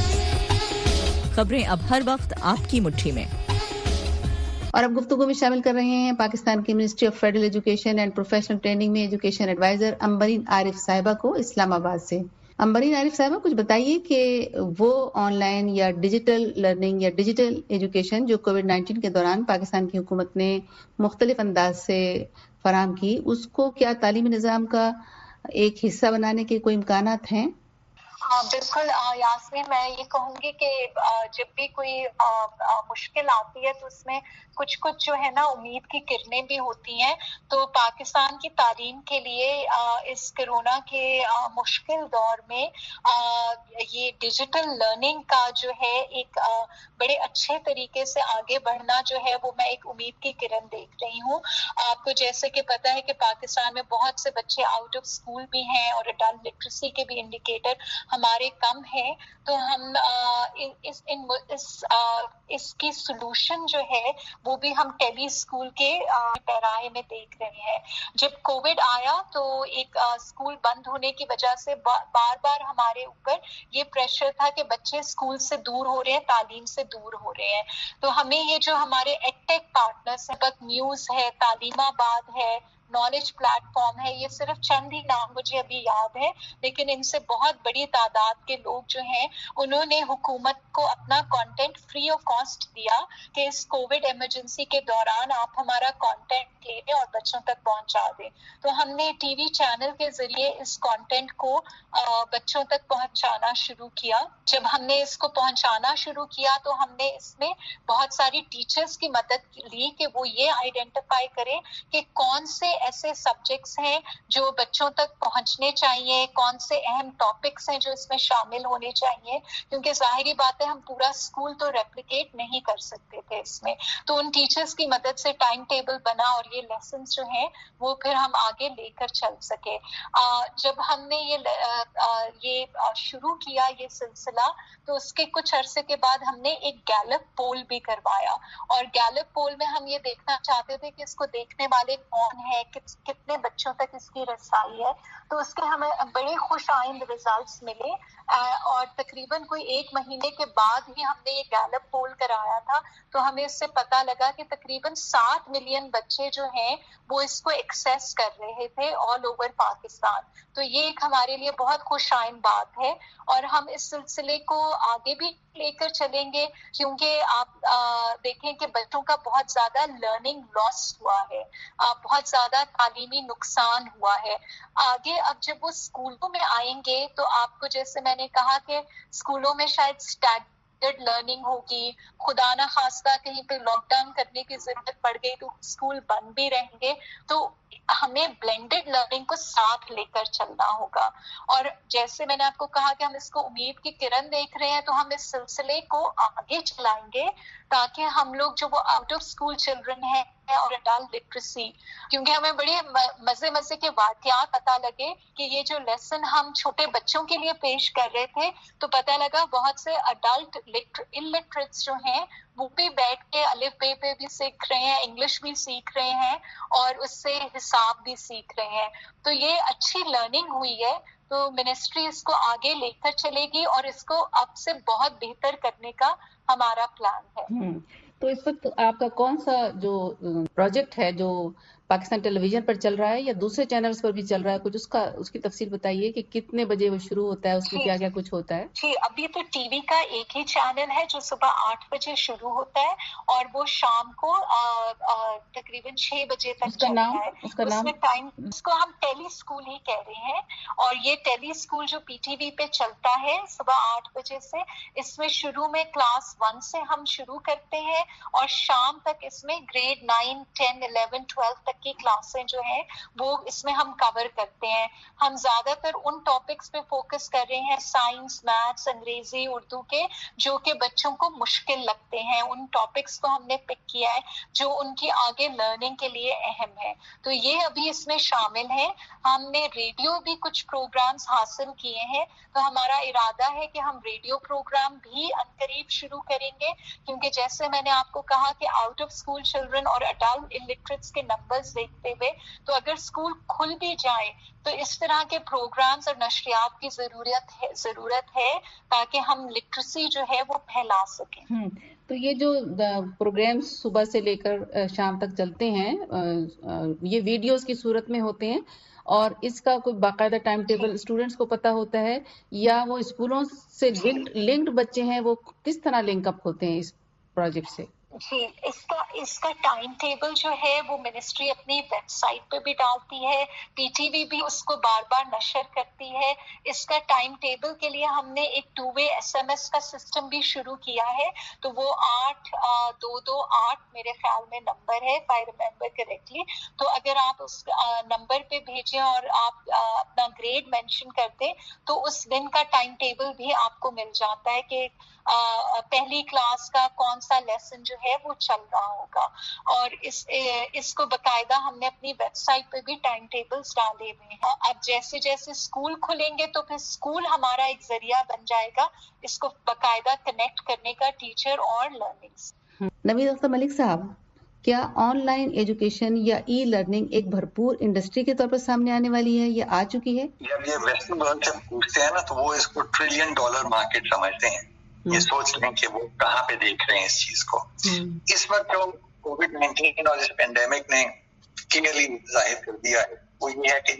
خبریں اب ہر وقت آپ کی مٹھی میں. اور اب گفتگو میں شامل کر رہے ہیں پاکستان کی ministry of federal education and professional training میں ایجوکیشن ایڈوائزر امبرین عارف صاحبہ کو اسلام آباد سے. امبرین عارف صاحبہ, کچھ بتائیے کہ وہ آن لائن یا ڈیجیٹل لرننگ یا ڈیجیٹل ایجوکیشن جو کووڈ نائنٹین کے دوران پاکستان کی حکومت نے مختلف انداز سے فراہم کی, اس کو کیا تعلیمی نظام کا एक हिस्सा बनाने के कोई इम्कानात हैं? हाँ बिल्कुल यास्मीन, मैं ये कहूंगी कि जब भी कोई मुश्किल आती है तो उसमें कुछ कुछ जो है ना उम्मीद की किरणें भी होती हैं। तो पाकिस्तान की तालीम के लिए इस कोरोना के मुश्किल दौर में ये डिजिटल लर्निंग का जो है एक बड़े अच्छे तरीके से आगे बढ़ना जो है वो मैं एक उम्मीद की किरण देख रही हूँ। आपको जैसे कि पता है कि पाकिस्तान में बहुत से बच्चे आउट ऑफ स्कूल भी हैं और अडल्ट लिटरेसी के भी इंडिकेटर हमारे कम है। तो हम आ, इस इन इस आ, इसकी सोल्यूशन जो है वो भी हम टेली स्कूल के पैराए में देख रहे हैं। जब कोविड आया तो एक आ, स्कूल बंद होने की वजह से बा, बार बार हमारे ऊपर ये प्रेशर था कि बच्चे स्कूल से दूर हो रहे हैं, तालीम से दूर हो रहे हैं। तो हमें ये जो हमारे एडटेक पार्टनर्स हैं, बक न्यूज है, तालीमाबाद है, नॉलेज प्लेटफॉर्म है, ये सिर्फ चंद ही नाम मुझे अभी याद है, लेकिन इनसे बहुत बड़ी तादाद के लोग जो हैं उन्होंने हुकूमत को अपना कंटेंट फ्री ऑफ कॉस्ट दिया कि इस कोविड इमरजेंसी के दौरान आप हमारा कंटेंट ले लें और बच्चों तक पहुंचा दें। तो हमने टीवी चैनल के जरिए इस कंटेंट को आ, बच्चों तक पहुंचाना शुरू किया। जब हमने इसको पहुंचाना शुरू किया तो हमने इसमें बहुत सारी टीचर्स की मदद ली कि वो ये आइडेंटिफाई करें कि कौन से ऐसे सब्जेक्ट्स हैं जो बच्चों तक पहुंचने चाहिए, कौन से अहम टॉपिक्स हैं जो इसमें शामिल होने चाहिए, क्योंकि जाहिरी बात है हम पूरा स्कूल तो रेप्लिकेट नहीं कर सकते थे इसमें। तो उन टीचर्स की मदद से टाइम टेबल बना और ये लेसन जो हैं वो फिर हम आगे लेकर चल सके। आ, जब हमने ये आ, ये शुरू किया ये सिलसिला तो उसके कुछ अरसे के बाद हमने एक गैलप पोल भी करवाया और गैलप पोल में हम ये देखना चाहते थे कि इसको देखने वाले कौन है, कि, कितने बच्चों तक इसकी रसाई है। तो उसके हमें बड़े खुश आइंद रिजल्ट्स मिले और तकरीबन कोई एक महीने के बाद ही हमने ये गैलप पोल कराया था तो हमें इससे पता लगा कि तकरीबन सात मिलियन बच्चे जो हैं वो इसको एक्सेस कर रहे थे ऑल ओवर पाकिस्तान। तो ये एक हमारे लिए बहुत खुश आइंद बात है और हम इस सिलसिले को आगे भी लेकर चलेंगे, क्योंकि आप आ, देखें कि बच्चों का बहुत ज्यादा लर्निंग लॉस हुआ है, आ, बहुत ज्यादा तालीमी नुकसान हुआ है। आगे अब जब वो स्कूलों में आएंगे तो आपको जैसे मैंने कहा कि स्कूलों में शायद स्टैंडर्ड लर्निंग होगी, खुदा ना खास्ता कहीं पे लॉकडाउन करने की जरूरत पड़ गई तो स्कूल बंद भी रहेंगे। तो हमें ब्लेंडेड लर्निंग को साथ लेकर चलना होगा और जैसे मैंने आपको कहा कि हम इसको उम्मीद की किरण देख रहे हैं तो हम इस सिलसिले को आगे चलाएंगे ताकि हम लोग जो वो आउट ऑफ स्कूल चिल्ड्रन हैं और अडल्ट लिटरेसी, क्योंकि हमें बड़े मजे मजे के वाकयात पता लगे कि ये जो लेसन हम छोटे बच्चों के लिए पेश कर रहे थे तो पता लगा बहुत से अडल्ट इलिटरेट्स जो हैं वो भी बैठ के अलिफ बे पे भी सीख रहे हैं, इंग्लिश भी सीख रहे हैं और उससे हिसाब भी सीख रहे हैं। तो ये अच्छी लर्निंग हुई है। तो मिनिस्ट्री इसको आगे लेकर चलेगी और इसको अब से बहुत बेहतर करने का हमारा प्लान है। तो इस वक्त आपका कौन सा जो प्रोजेक्ट है जो पाकिस्तान टेलीविजन पर चल रहा है या दूसरे चैनल्स पर भी चल रहा है, कुछ उसका उसकी तफसील बताइए कि कितने बजे वो शुरू होता है, उसमें क्या क्या कुछ होता है? जी, अभी तो टीवी का एक ही चैनल है जो सुबह आठ बजे शुरू होता है और वो शाम को तकरीबन छह बजे तक उसका नाम है। उसका नाम टाइम उसको हम टेली स्कूल ही कह रहे हैं और ये टेली स्कूल जो पीटीवी पे चलता है सुबह आठ बजे से, इसमें शुरू में क्लास वन से हम शुरू करते हैं और शाम तक इसमें grade nine ten eleven twelve तक की क्लासें जो हैं वो इसमें हम कवर करते हैं। हम ज्यादातर उन टॉपिक्स पे फोकस कर रहे हैं साइंस, मैथ्स, अंग्रेजी, उर्दू के, जो कि बच्चों को मुश्किल लगते हैं। उन टॉपिक्स को हमने पिक किया है जो उनकी आगे लर्निंग के लिए अहम है। तो ये अभी इसमें शामिल है। हमने रेडियो भी कुछ प्रोग्राम्स हासिल किए हैं तो हमारा इरादा है कि हम रेडियो प्रोग्राम भी अनकरीब शुरू करेंगे, क्योंकि जैसे मैंने आपको कहा कि आउट ऑफ स्कूल चिल्ड्रन और अडल्ट इलिटरेट्स के नंबर्स देखते हुए तो अगर स्कूल खुल भी जाए तो इस तरह के प्रोग्राम्स और नशरियात की जरूरत है जरूरत है ताकि हम लिटरेसी जो है वो फैला सकें। तो ये जो प्रोग्राम्स सुबह से लेकर शाम तक चलते हैं ये वीडियोस की सूरत में होते हैं और इसका कोई बाकायदा टाइम टेबल स्टूडेंट्स को पता होता है या वो स्कूलों से लिंक्ड लिंक्ड बच्चे हैं वो किस तरह लिंक अप होते हैं इस प्रोजेक्ट से? जी, इसका इसका टाइम टेबल जो है वो मिनिस्ट्री अपनी वेबसाइट पे भी डालती है, पीटीवी भी उसको बार बार नशर करती है। इसका टाइम टेबल के लिए हमने एक टू वे एसएमएस का सिस्टम भी शुरू किया है, तो वो आठ दो दो आठ मेरे ख्याल में नंबर है, इफ आई रिमेम्बर करेक्टली। तो अगर आप उस नंबर पे भेजें और आप आ, अपना ग्रेड मेंशन कर दें तो उस दिन का टाइम टेबल भी आपको मिल जाता है कि आ, पहली क्लास का कौन सा लेसन जो है वो चल रहा होगा। और इस ए, इसको बकायदा हमने अपनी वेबसाइट पे भी टाइम टेबल्स डाले हुए हैं। अब जैसे जैसे स्कूल खुलेंगे तो फिर स्कूल हमारा एक जरिया बन जाएगा इसको बकायदा कनेक्ट करने का टीचर और लर्निंग्स। नवीद अख्तर मलिक साहब, क्या ऑनलाइन एजुकेशन या ई लर्निंग एक भरपूर इंडस्ट्री के तौर पर सामने आने वाली है या आ चुकी है? जब ये वेस्टर्न वर्ल्ड से पूछते हैं ना तो वो इसको ट्रिलियन डॉलर मार्केट समझते हैं। ये सोच लें कि वो कहाँ पे देख रहे हैं इस चीज को। इस वक्त जो कोविड नाइन्टीन और इस पेंडेमिक ने क्लियरली जाहिर कर दिया है वो ये है कि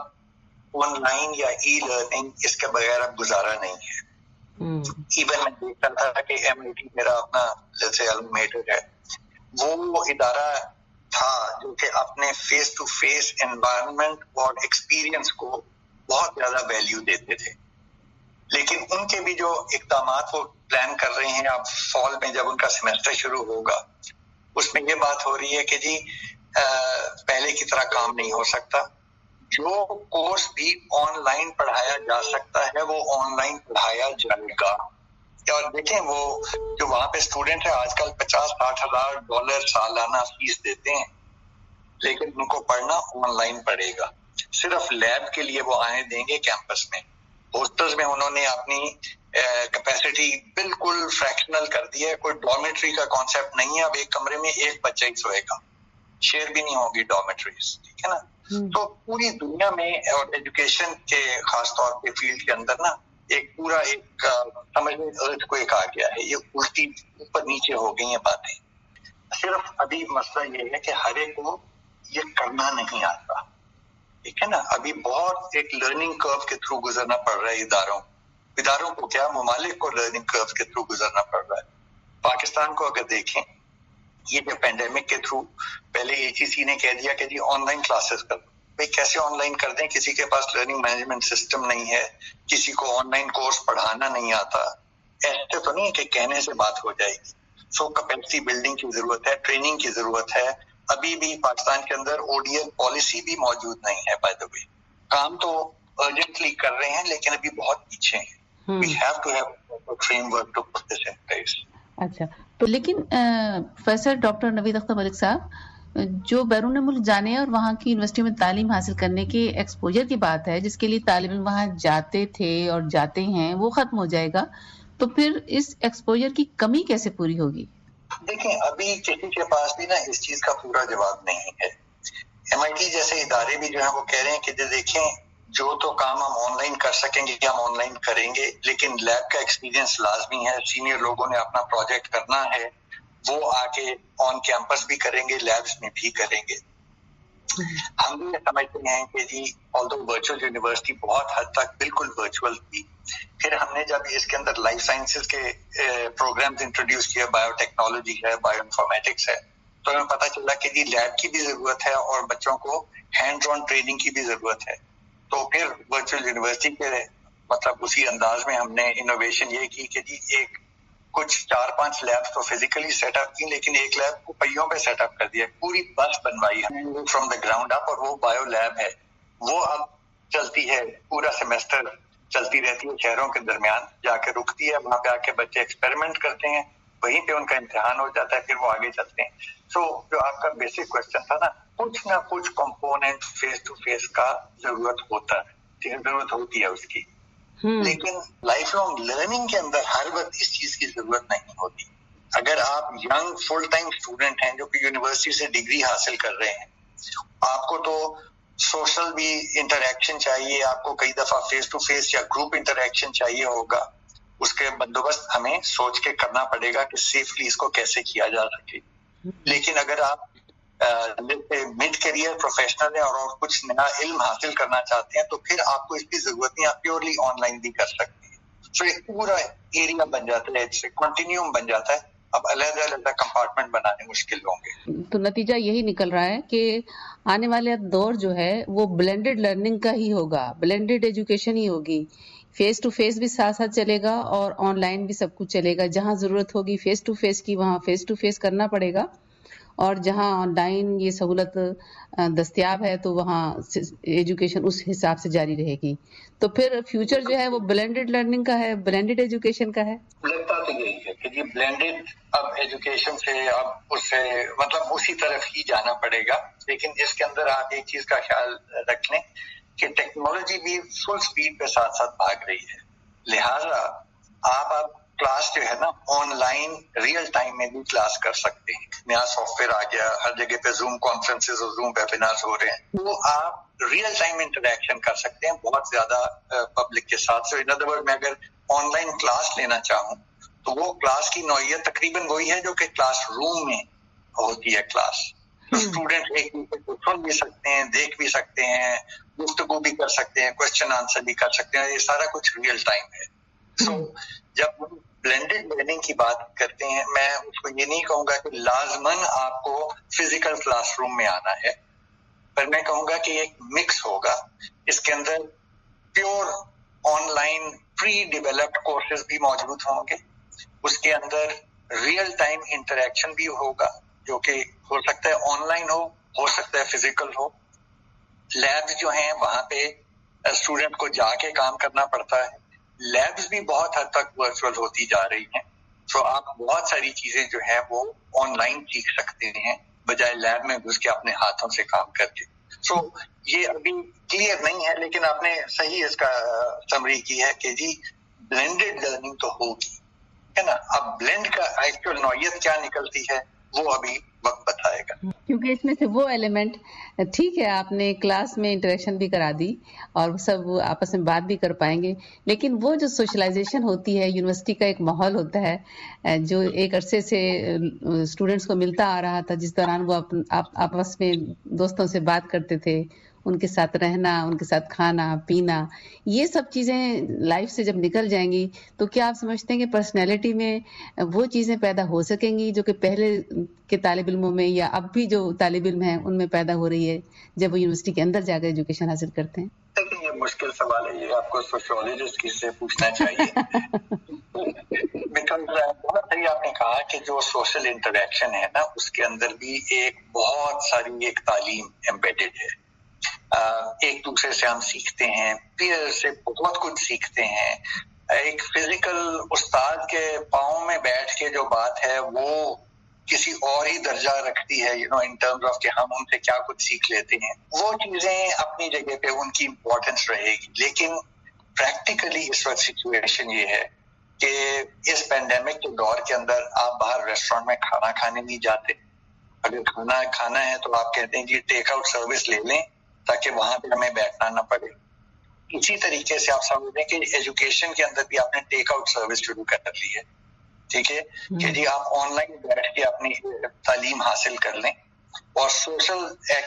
अब ऑनलाइन या ई लर्निंग इसके बगैर अब गुजारा नहीं है। इवन मैं देख रहा था कि एमआईटी मेरा अपना जैसे अलमेटर है, वो इदारा था जो कि अपने फेस टू फेस एनवायरनमेंट और एक्सपीरियंस को बहुत ज्यादा वैल्यू देते थे। लेकिन उनके भी जो इकदाम वो प्लान कर रहे हैं अब फॉल में जब उनका सेमेस्टर शुरू होगा उसमें ये बात हो रही है कि जी आ, पहले की तरह काम नहीं हो सकता। जो कोर्स भी ऑनलाइन पढ़ाया जा सकता है वो ऑनलाइन पढ़ाया जाएगा। और देखें वो जो वहां पे स्टूडेंट है आजकल पचास साठ हजार डॉलर सालाना फीस देते हैं, लेकिन उनको पढ़ना ऑनलाइन पड़ेगा। सिर्फ लैब के लिए वो आने देंगे कैंपस में। हॉस्टल्स में उन्होंने अपनी कैपेसिटी बिल्कुल फ्रैक्शनल कर दी है। कोई डॉर्मेट्री का कॉन्सेप्ट नहीं है। अब एक कमरे में एक बच्चा ही सोएगा, शेयर भी नहीं होगी डॉर्मेट्रीज, ठीक है ना। तो पूरी दुनिया में और एजुकेशन के खास तौर पे फील्ड के अंदर ना एक पूरा एक समझ में अर्थ को एक आ गया है। ये उल्टी ऊपर नीचे हो गई हैं बातें। सिर्फ अभी मसला ये है कि हर एक को ये करना नहीं आता, ठीक है ना। अभी बहुत एक लर्निंग कर्व के थ्रू गुजरना पड़ रहा है इदारों इदारों को क्या ममालिक को लर्निंग कर्व के थ्रू गुजरना पड़ रहा है। पाकिस्तान को अगर देखें, ये जो पेंडेमिक के थ्रू पहले एचईसी ने कह दिया कि जी ऑनलाइन क्लासेस कर दो। भाई कैसे ऑनलाइन कर दें? किसी के पास लर्निंग मैनेजमेंट सिस्टम नहीं है, किसी को ऑनलाइन कोर्स पढ़ाना नहीं आता। ऐसे तो नहीं है कि कहने से बात हो जाएगी। सो कैपेसिटी बिल्डिंग की जरूरत है, ट्रेनिंग की जरूरत है। अभी भी पाकिस्तान के अंदर ओडीएल पॉलिसी भी मौजूद नहीं है। बाय द वे काम तो अर्जेंटली कर रहे हैं लेकिन अभी बहुत पीछे हैं। We have to have a framework to put this in place. अच्छा, तो लेकिन प्रोफेसर डॉक्टर नवीद अख्तर मलिक साहब, जो बैरून मुल्क जाने और वहाँ की यूनिवर्सिटी में तालीम हासिल करने के एक्सपोजर की बात है, जिसके लिए तालिब इल्म वहाँ जाते थे और जाते हैं, वो खत्म हो जाएगा, तो फिर इस एक्सपोजर की कमी कैसे पूरी होगी? देखें, अभी किसी के पास भी ना इस चीज का पूरा जवाब नहीं है। एमआईटी जैसे इदारे भी जो है वो कह रहे हैं कि देखें जो तो काम हम ऑनलाइन कर सकेंगे हम ऑनलाइन करेंगे, लेकिन लैब का एक्सपीरियंस लाजमी है। सीनियर लोगों ने अपना प्रोजेक्ट करना है, वो आके ऑन कैंपस भी करेंगे, लैब्स में भी करेंगे। हम भी समझते हैं कि जी ऑल्दो वर्चुअल यूनिवर्सिटी बहुत हद तक बिल्कुल वर्चुअल थी, फिर हमने जब इसके अंदर लाइफ साइंसेज के प्रोग्राम्स इंट्रोड्यूस किया, बायोटेक्नोलॉजी है, बायोइन्फॉर्मेटिक्स है, तो हमें पता चला कि जी लैब की भी जरूरत है और बच्चों को हैंड्स ऑन ट्रेनिंग की भी जरूरत है। तो फिर वर्चुअल यूनिवर्सिटी के मतलब उसी अंदाज में हमने इनोवेशन ये की कि जी एक कुछ चार पांच लैब्स तो फिजिकली सेटअप की, लेकिन एक लैब को पहियों पे सेटअप कर दिया, पूरी बस बनवाई है फ्रॉम द ग्राउंड अप, और वो बायो लैब है। वो अब चलती है, पूरा सेमेस्टर चलती रहती है, शहरों के दरमियान जाके रुकती है, वहां पे आके बच्चे एक्सपेरिमेंट करते हैं, वहीं पे उनका इम्तिहान हो जाता है, फिर वो आगे चलते हैं। सो so, जो आपका बेसिक क्वेश्चन था ना, कुछ ना कुछ कंपोनेंट फेस टू फेस का जरूरत होता है, जरूरत होती है उसकी, लेकिन लाइफ लॉन्ग लर्निंग के अंदर हर वक्त इस चीज की जरूरत नहीं होती। अगर आप यंग फुल टाइम स्टूडेंट हैं जो कि यूनिवर्सिटी से डिग्री हासिल कर रहे हैं, आपको तो सोशल भी इंटरेक्शन चाहिए, आपको कई दफा फेस टू फेस या ग्रुप इंटरेक्शन चाहिए होगा। उसके बंदोबस्त हमें सोच के करना पड़ेगा कि सेफली इसको कैसे किया जा सके। लेकिन अगर आप मिड करियर प्रोफेशनल है और, और कुछ नया इल्म हासिल करना चाहते हैं, तो फिर आपको इसकी जरूरत नहीं, आप प्योरली ऑनलाइन भी कर सकते हैं। तो एक पूरा एरिया बन जाता है, कंटिन्यूम बन जाता है। اب علیحدہ علیحدہ کمپارٹمنٹ بنانے مشکل ہوں گے. تو نتیجہ یہی نکل رہا ہے کہ آنے والے دور جو ہے وہ بلینڈڈ لرننگ کا ہی ہوگا, بلینڈڈ ایجوکیشن ہی ہوگی. فیس ٹو فیس بھی ساتھ ساتھ چلے گا اور آن لائن بھی سب کچھ چلے گا. جہاں ضرورت ہوگی فیس ٹو فیس کی وہاں فیس ٹو فیس کرنا پڑے گا, اور جہاں آن لائن یہ سہولت دستیاب ہے تو وہاں ایجوکیشن اس حساب سے جاری رہے گی. تو پھر فیوچر جو ہے وہ بلینڈڈ لرننگ کا ہے, بلینڈڈ ایجوکیشن کا ہے. لگتا تو یہی ہے کہ جی بلینڈڈ اب ایجوکیشن سے اب اس سے مطلب اسی طرف ہی جانا پڑے گا. لیکن اس کے اندر آپ ایک چیز کا خیال رکھ لیں کہ ٹیکنالوجی بھی فل سپیڈ پہ ساتھ ساتھ بھاگ رہی ہے. لہٰذا آپ اب کلاس جو ہے نا آن لائن ریئل ٹائم میں بھی کلاس کر سکتے ہیں. نیا سافٹ ویئر آ گیا, ہر جگہ پہ زوم کانفرنسز اور زوم ویبینارز ہو رہے ہیں, وہ آپ ریئل ٹائم انٹریکشن کر سکتے ہیں بہت زیادہ پبلک کے ساتھ. سو ان ادر ورڈ میں اگر آن لائن کلاس لینا چاہوں تو وہ کلاس کی نوعیت تقریباً وہی ہے جو کہ کلاس روم میں ہوتی ہے کلاس. اسٹوڈنٹ ایک دوسرے کو سن بھی سکتے ہیں, دیکھ بھی سکتے ہیں, گفتگو بھی کر سکتے ہیں, کوشچن آنسر بھی کر سکتے ہیں. یہ سارا کچھ ریئل ٹائم ہے. سو جب ہم بلینڈڈ لرننگ کی بات کرتے ہیں, میں اس کو یہ نہیں کہوں گا کہ لازماً آپ کو فزیکل کلاس روم میں آنا ہے, پر میں کہوں گا کہ ایک مکس ہوگا. اس کے اندر pure online pre developed courses بھی موجود ہوں گے, اس کے اندر ریئل ٹائم انٹریکشن بھی ہوگا جو کہ ہو سکتا ہے آن لائن ہو, ہو سکتا ہے فزیکل ہو. لیبز جو ہیں وہاں پہ اسٹوڈنٹ کو جا کے کام کرنا پڑتا ہے. لیبز بھی بہت حد تک ورچوئل ہوتی جا رہی ہیں. سو آپ بہت ساری چیزیں جو ہیں وہ آن لائن سیکھ سکتے ہیں بجائے لیب میں گھس کے اپنے ہاتھوں سے کام کر کے. سو یہ ابھی کلیئر نہیں ہے, لیکن آپ نے صحیح اس کا سمری کی ہے کہ جی بلینڈڈ لرننگ تو ہوگی, ہے نا. اب بلینڈ کا ایکچوئل نوعیت کیا نکلتی ہے وہ ابھی وقت بتائے گا, کیونکہ اس میں سے وہ ایلیمنٹ ٹھیک ہے آپ نے کلاس میں انٹریکشن بھی کرا دی اور سب آپس میں بات بھی کر پائیں گے, لیکن وہ جو سوشلائزیشن ہوتی ہے, یونیورسٹی کا ایک ماحول ہوتا ہے جو ایک عرصے سے اسٹوڈنٹس کو ملتا آ رہا تھا, جس دوران وہ آپس میں دوستوں سے بات کرتے تھے, ان کے ساتھ رہنا, ان کے ساتھ کھانا پینا, یہ سب چیزیں لائف سے جب نکل جائیں گی تو کیا آپ سمجھتے ہیں کہ پرسنالٹی میں وہ چیزیں پیدا ہو سکیں گی جو کہ پہلے کے طالب علموں میں یا اب بھی جو طالب علم ہیں ان میں پیدا ہو رہی ہے جب وہ یونیورسٹی کے اندر جا کر ایجوکیشن حاصل کرتے ہیں؟ لیکن یہ مشکل سوال ہے, یہ آپ کو سوشیولوجسٹ کی سے پوچھنا چاہیے. بیکاز بہت صحیح آپ نے کہا کہ جو سوشل انٹریکشن ہے نا اس کے اندر بھی ایک بہت ساری ایک تعلیم ایمبیڈڈ ہے. ایک دوسرے سے ہم سیکھتے ہیں, پیئر سے بہت کچھ سیکھتے ہیں. ایک فزیکل استاد کے پاؤں میں بیٹھ کے جو بات ہے وہ کسی اور ہی درجہ رکھتی ہے, you know in terms of کہ ہم ان سے کیا کچھ سیکھ لیتے ہیں. وہ چیزیں اپنی جگہ پہ ان کی امپورٹنس رہے گی, لیکن پریکٹیکلی اس وقت سچویشن یہ ہے کہ اس پینڈیمک کے دور کے اندر آپ باہر ریسٹورینٹ میں کھانا کھانے نہیں جاتے. اگر کھانا کھانا ہے تو آپ کہتے ہیں جی ٹیک آؤٹ سروس لے لیں تاکہ وہاں پہ ہمیں بیٹھنا نہ پڑے. اسی طریقے سے آپ سمجھ لیں کہ ایجوکیشن کے اندر بھی آپ نے ٹیک آؤٹ سروس شروع کر لی ہے, ٹھیک ہے, کہ جی آپ آن لائن بیٹھ کے اپنی تعلیم حاصل کر لیں. اور سوشل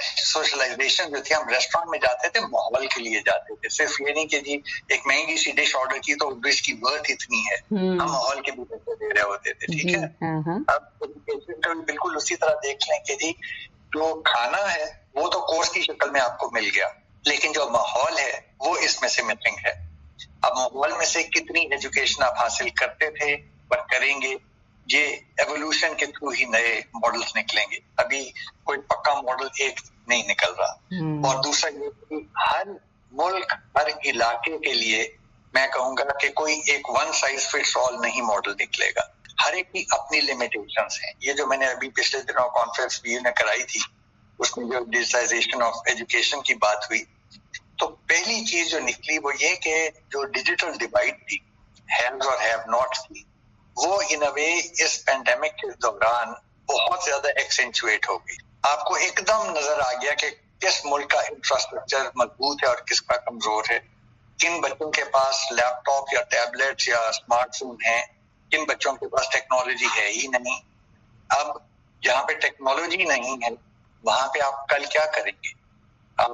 سوشلائزیشن جو تھی, ہم ریسٹورینٹ میں جاتے تھے ماحول کے لیے جاتے تھے, صرف یہ نہیں کہ جی ایک مہنگی سی ڈش آرڈر کی تو ڈش کی ورتھ اتنی ہے, ہم ماحول کے بھی پیسے دے رہے ہوتے تھے, ٹھیک ہے. اب ایجوکیشن کا بالکل اسی طرح دیکھ لیں کہ جی جو کھانا ہے وہ تو کورس کی شکل میں آپ کو مل گیا, لیکن جو ماحول ہے وہ اس میں سے مسنگ ہے. اب ماحول میں سے کتنی ایجوکیشن آپ حاصل کرتے تھے پر کریں گے, یہ ایوولوشن کے تھرو ہی نئے ماڈلز نکلیں گے. ابھی کوئی پکا ماڈل ایک نہیں نکل رہا. اور دوسرا یہ کہ ہر ملک ہر علاقے کے لیے میں کہوں گا کہ کوئی ایک ون سائز فٹس آل نہیں ماڈل نکلے گا. ہر ایک کی اپنی لمیٹیشنز ہیں. یہ جو میں نے ابھی پچھلے دنوں کانفرنس بھی نے کرائی تھی اس میں جو ڈیجیٹائزیشن آف ایجوکیشن کی بات ہوئی, تو پہلی چیز جو نکلی وہ یہ کہ جو ڈیجیٹل ڈیوائڈ تھی, ہیوز اور ہیو ناٹس تھی, وہ ان اے وے اس پینڈیمک کے دوران بہت زیادہ ایکسینچویٹ ہو گئی. آپ کو ایک دم نظر آ گیا کہ کس ملک کا انفراسٹرکچر مضبوط ہے اور کس کا کمزور ہے, کن بچوں کے پاس لیپ ٹاپ یا ٹیبلیٹ یا اسمارٹ فون ہیں, کن بچوں کے پاس ٹیکنالوجی ہے ہی نہیں. اب جہاں پہ ٹیکنالوجی نہیں ہے وہاں پہ آپ کل کیا کریں گے؟ آپ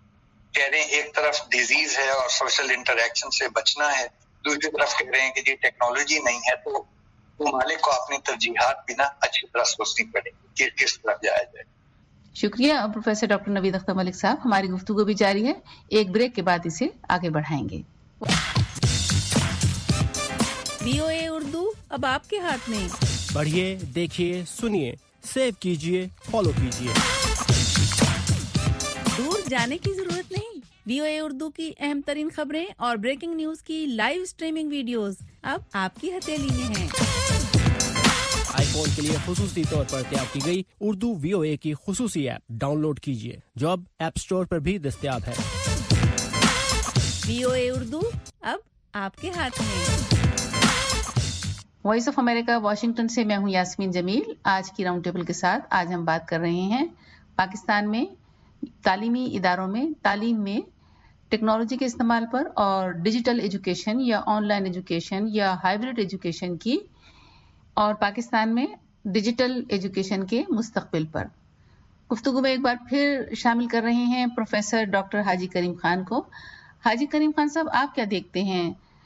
کہہ رہے ہیں ایک طرف ڈیزیز ہے اور سوشل انٹریکشن سے بچنا ہے, دوسری طرف کہہ رہے ہیں کہ جی ٹیکنالوجی نہیں ہے, تو ممالک کو اپنی ترجیحات بھی نا اچھی طرح سوچنی پڑے گی کہ کس طرف جایا جائے. شکریہ پروفیسر ڈاکٹر نوید اختر ملک صاحب. ہماری گفتگو بھی جاری ہے, ایک بریک کے بعد اسے آگے بڑھائیں گے. وی او اے اردو اب آپ کے ہاتھ میں. پڑھیے, دیکھیے, سنیے, سیو کیجیے, فالو کیجیے. دور جانے کی ضرورت نہیں. وی او اے اردو کی اہم ترین خبریں اور بریکنگ نیوز کی لائیو سٹریمنگ ویڈیوز اب آپ کی ہتھیلی میں ہیں. آئی فون کے لیے خصوصی طور پر تیار کی گئی اردو وی او اے کی خصوصی ایپ ڈاؤن لوڈ کیجیے, جو اب ایپ سٹور پر بھی دستیاب ہے. وی او اے اردو اب آپ کے ہاتھ میں. وائس آف امریکہ واشنگٹن سے میں ہوں یاسمین جمیل. آج کی راؤنڈ ٹیبل کے ساتھ آج ہم بات کر رہے ہیں پاکستان میں تعلیمی اداروں میں تعلیم میں ٹیکنالوجی کے استعمال پر اور ڈیجیٹل ایجوکیشن یا آن لائن ایجوکیشن یا ہائبرڈ ایجوکیشن کی, اور پاکستان میں ڈیجیٹل ایجوکیشن کے مستقبل پر. گفتگو میں ایک بار پھر شامل کر رہے ہیں پروفیسر ڈاکٹر حاجی کریم خان کو. حاجی کریم خان صاحب, آپ کیا دیکھتے ہیں,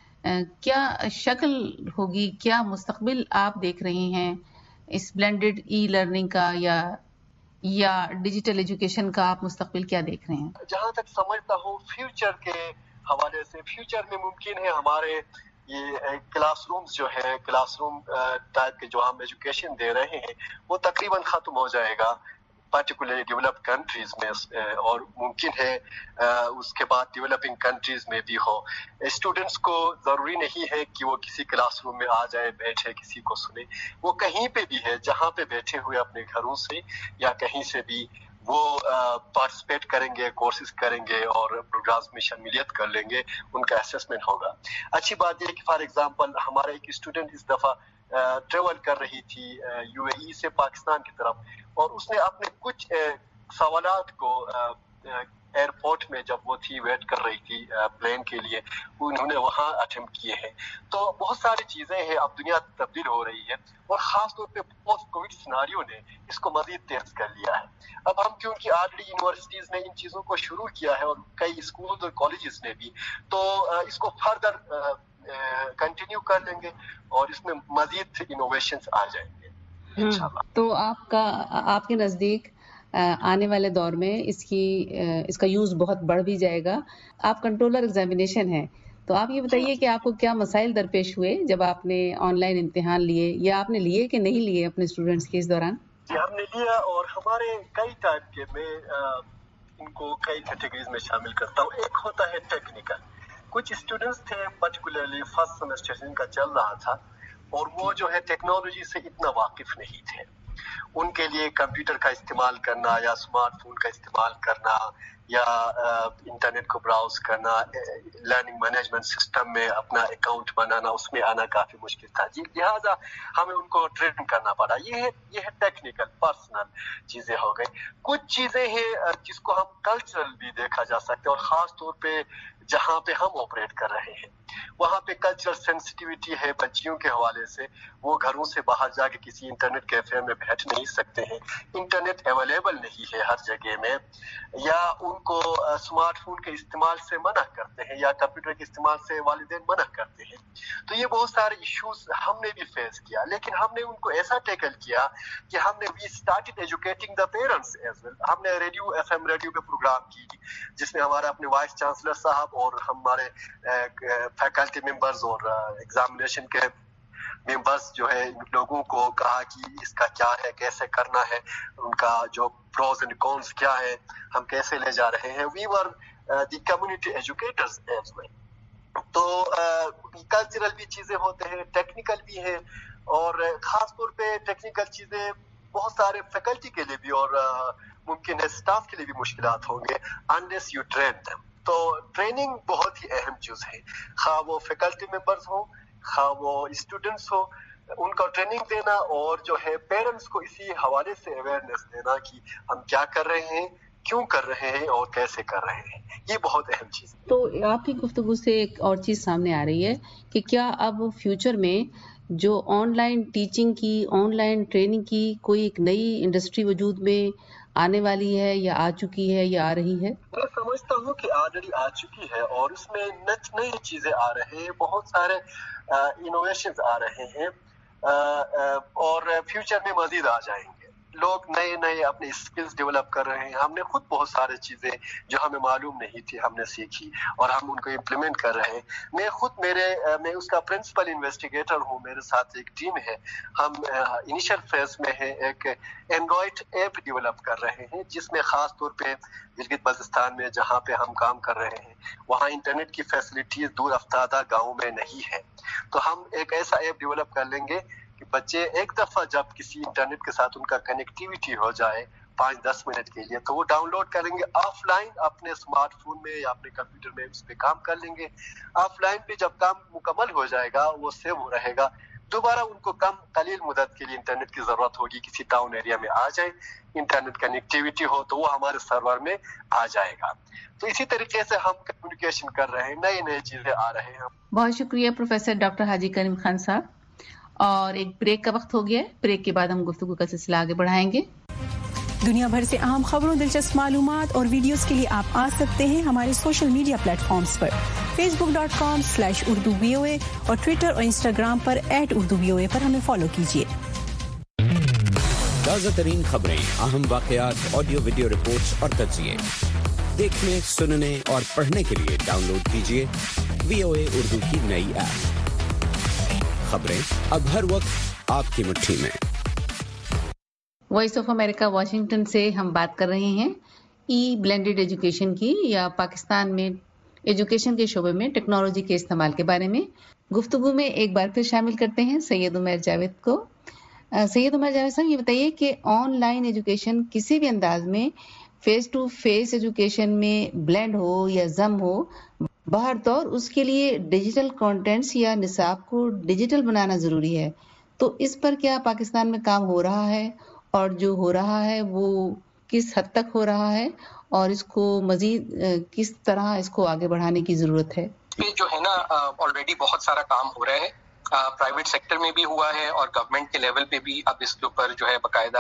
کیا شکل ہوگی, کیا مستقبل آپ دیکھ رہے ہیں اس بلینڈڈ ای لرننگ کا یا یا ڈیجیٹل ایجوکیشن کا؟ آپ مستقبل کیا دیکھ رہے ہیں؟ جہاں تک سمجھتا ہوں فیوچر کے حوالے سے, فیوچر میں ممکن ہے ہمارے یہ کلاس رومز جو ہے, کلاس روم ٹائپ کے جو ہم ایجوکیشن دے رہے ہیں وہ تقریباً ختم ہو جائے گا پرٹیکولرلی ڈیولپڈ کنٹریز میں, اور ممکن ہے اس کے بعد ڈیولپنگ کنٹریز میں بھی ہو. اسٹوڈنٹس کو ضروری نہیں ہے کہ وہ کسی کلاس روم میں آ جائے, بیٹھے, کسی کو سنے. وہ کہیں پہ بھی ہے, جہاں پہ بیٹھے ہوئے اپنے گھروں سے یا کہیں سے بھی وہ پارٹیسپیٹ کریں گے, کورسز کریں گے اور پروگرامز میں شمولیت کر لیں گے, ان کا اسیسمنٹ ہوگا. اچھی بات یہ ہے کہ فار ایگزامپل ہمارا ایک اسٹوڈنٹ اس دفعہ ٹریول کر رہی تھی یو اے ای سے پاکستان کی طرف, اور اس نے اپنے کچھ سوالات کو ایئرپورٹ میں جب وہ تھی ویٹ کر رہی تھی پلین کے لیے, انہوں نے وہاں اٹیمپٹ کیے ہیں. تو بہت ساری چیزیں ہیں, اب دنیا تبدیل ہو رہی ہے اور خاص طور پہ پوسٹ کووڈ سیناریو نے اس کو مزید تیز کر لیا ہے. اب ہم کیونکہ آلریڈی یونیورسٹیز نے ان چیزوں کو شروع کیا ہے اور کئی اسکولز اور کالجز نے بھی, تو اس کو فردر کنٹینیو کر لیں گے اور اس میں مزید انوویشنز آ جائیں گے انشاءاللہ. تو آپ کا آپ کے نزدیک آنے والے دور میں اس کی اس کا یوز بہت بڑھ بھی جائے گا. آپ کنٹرولر ایگزامینیشن ہیں, تو آپ یہ بتائیے کہ آپ کو کیا مسائل درپیش ہوئے جب آپ نے آن لائن امتحان لیے, یا آپ نے لیے کہ نہیں لیے اپنے اسٹوڈنٹس کے اس دوران؟ جی ہم نے لیا, اور ہمارے کئی ٹائپ کے, میں ان کو کئی کیٹیگریز میں شامل کرتا ہوں. ایک ہوتا ہے ٹیکنیکل. کچھ اسٹوڈنٹس تھے پرٹیکولرلی فرسٹ سیمسٹر جن کا چل رہا تھا, اور وہ جو ہے ٹیکنالوجی سے اتنا واقف نہیں تھے. ان کے لیے کمپیوٹر کا استعمال کرنا یا اسمارٹ فون کا استعمال کرنا یا انٹرنیٹ کو براؤز کرنا, لرننگ مینجمنٹ سسٹم میں اپنا اکاؤنٹ بنانا, اس میں آنا کافی مشکل تھا. جی لہٰذا ہمیں ان کو ٹرین کرنا پڑا. یہ ہے یہ ہے ٹیکنیکل پرسنل چیزیں ہو گئی. کچھ چیزیں ہیں جس کو ہم کلچرل بھی دیکھا جا سکتا ہے, اور خاص طور پہ جہاں پہ ہم آپریٹ کر رہے ہیں وہاں پہ کلچرل سینسٹیوٹی ہے بچیوں کے حوالے سے. وہ گھروں سے باہر جا کے کسی انٹرنیٹ کیفے میں بیٹھ نہیں سکتے ہیں, انٹرنیٹ اویلیبل نہیں ہے ہر جگہ میں, یا ان کو اسمارٹ فون کے استعمال سے منع کرتے ہیں یا کمپیوٹر کے استعمال سے والدین منع کرتے ہیں. تو یہ بہت سارے ایشوز ہم نے بھی فیس کیا, لیکن ہم نے ان کو ایسا ٹیکل کیا کہ ہم نے we started educating the parents as well. ہم نے ریڈیو ایف ایم ریڈیو پہ پروگرام کی جس میں ہمارے اپنے وائس چانسلر صاحب اور ہمارے فیکلٹی ممبرز اور ایگزامینیشن کے ممبرز جو ہے لوگوں کو کہا کہ اس کا کیا ہے, کیسے کرنا ہے, ان کا جو پروز اینڈ کونس کیا ہے, ہم کیسے لے جا رہے ہیں. We were the community educators as well. تو کلچرل بھی چیزیں ہوتے ہیں, ٹیکنیکل بھی ہیں, اور خاص طور پہ ٹیکنیکل چیزیں بہت سارے فیکلٹی کے لیے بھی اور ممکن ہے اسٹاف کے لیے بھی مشکلات ہوں گے unless you train them. تو ٹریننگ بہت ہی اہم چیز ہے, خواہ وہ فیکلٹی ممبرز ہوں خواہ وہ اسٹوڈنٹس ہو, ان کا ٹریننگ دینا اور جو ہے پیرنٹس کو اسی حوالے سے اویئرنیس دینا کہ ہم کیا کر رہے ہیں, کیوں کر رہے ہیں اور کیسے کر رہے ہیں, یہ بہت اہم چیز ہے. تو آپ کی گفتگو سے ایک اور چیز سامنے آ رہی ہے کہ کیا اب فیوچر میں جو آن لائن ٹیچنگ کی, آن لائن ٹریننگ کی کوئی ایک نئی انڈسٹری وجود میں آنے والی ہے یا آ چکی ہے یا آ رہی ہے؟ میں سمجھتا ہوں کہ آلریڈی آ چکی ہے, اور اس میں نئی نئی چیزیں آ رہے ہیں, بہت سارے انوویشنز آ رہے ہیں. اور فیوچر میں مزید آ جائیں گے. لوگ نئے نئے اپنے اسکلز ڈیولپ کر رہے ہیں. ہم نے خود بہت سارے چیزیں جو ہمیں معلوم نہیں تھی ہم نے سیکھی اور ہم ان کو امپلیمنٹ کر رہے ہیں. میں خود میرے میں اس کا پرنسپل انویسٹیگیٹر ہوں. میرے ساتھ ایک ٹیم ہے. ہم انیشل فیز میں ہے ایک اینڈرائڈ ایپ ڈیولپ کر رہے ہیں جس میں خاص طور پہ گلگت بلتستان میں جہاں پہ ہم کام کر رہے ہیں وہاں انٹرنیٹ کی فیسلٹیز دور افتادہ گاؤں میں نہیں ہے. تو ہم ایک ایسا ایپ ڈیولپ کر لیں گے کہ بچے ایک دفعہ جب کسی انٹرنیٹ کے ساتھ ان کا کنیکٹیویٹی ہو جائے پانچ دس منٹ کے لیے تو وہ ڈاؤن لوڈ کریں گے آف لائن اپنے اسمارٹ فون میں یا اپنے کمپیوٹر میں اس پہ کام کر لیں گے. آف لائن پہ جب کام مکمل ہو جائے گا وہ سیو ہو رہے گا. دوبارہ ان کو کم قلیل مدت کے لیے انٹرنیٹ کی ضرورت ہوگی کسی ٹاؤن ایریا میں آ جائے انٹرنیٹ کنیکٹیویٹی ہو تو وہ ہمارے سرور میں آ جائے گا. تو اسی طریقے سے ہم کمیونیکیشن کر رہے ہیں. نئی نئی چیزیں آ رہے ہیں. بہت شکریہ پروفیسر ڈاکٹر حاجی کریم خان صاحب. اور ایک بریک کا وقت ہو گیا ہے. بریک کے بعد ہم گفتگو کا سلسلہ آگے بڑھائیں گے. دنیا بھر سے اہم خبروں دلچسپ معلومات اور ویڈیوز کے لیے آپ آ سکتے ہیں ہمارے سوشل میڈیا پلیٹ فارمز پر Facebook dot com slash Urdu V O A اور ٹویٹر اور انسٹاگرام پر at Urdu V O A پر ہمیں فالو کیجیے. تازہ ترین خبریں، اہم واقعات، آڈیو ویڈیو رپورٹس اور تجزیے دیکھنے، سننے اور پڑھنے کے لیے ڈاؤن لوڈ کیجیے وی او اے اردو کی نئی ایپ. خبریں اب ہر وقت آپ کی مٹھی میں. وائس آف امریکہ واشنگٹن سے ہم بات کر رہے ہیں ای بلینڈڈ ایجوکیشن کی یا پاکستان میں ایجوکیشن کے شعبے میں ٹیکنالوجی کے استعمال کے بارے میں. گفتگو میں ایک بار پھر شامل کرتے ہیں سید عمیر جاوید کو. سید عمیر جاوید صاحب یہ بتائیے کہ آن لائن ایجوکیشن کسی بھی انداز میں فیس ٹو فیس ایجوکیشن میں بلینڈ ہو یا ضم ہو باہر طور اس کے لیے ڈیجیٹل کانٹینٹس یا نصاب کو ڈیجیٹل بنانا ضروری ہے. تو اس پر کیا پاکستان میں کام ہو رہا ہے اور جو ہو رہا ہے وہ کس حد تک ہو رہا ہے اور اس کو مزید کس طرح اس کو آگے بڑھانے کی ضرورت ہے؟ جو ہے نا آلریڈی بہت سارا کام ہو رہا ہے. پرائیویٹ سیکٹر میں بھی ہوا ہے اور گورنمنٹ کے لیول پہ بھی اب اس کے اوپر جو ہے باقاعدہ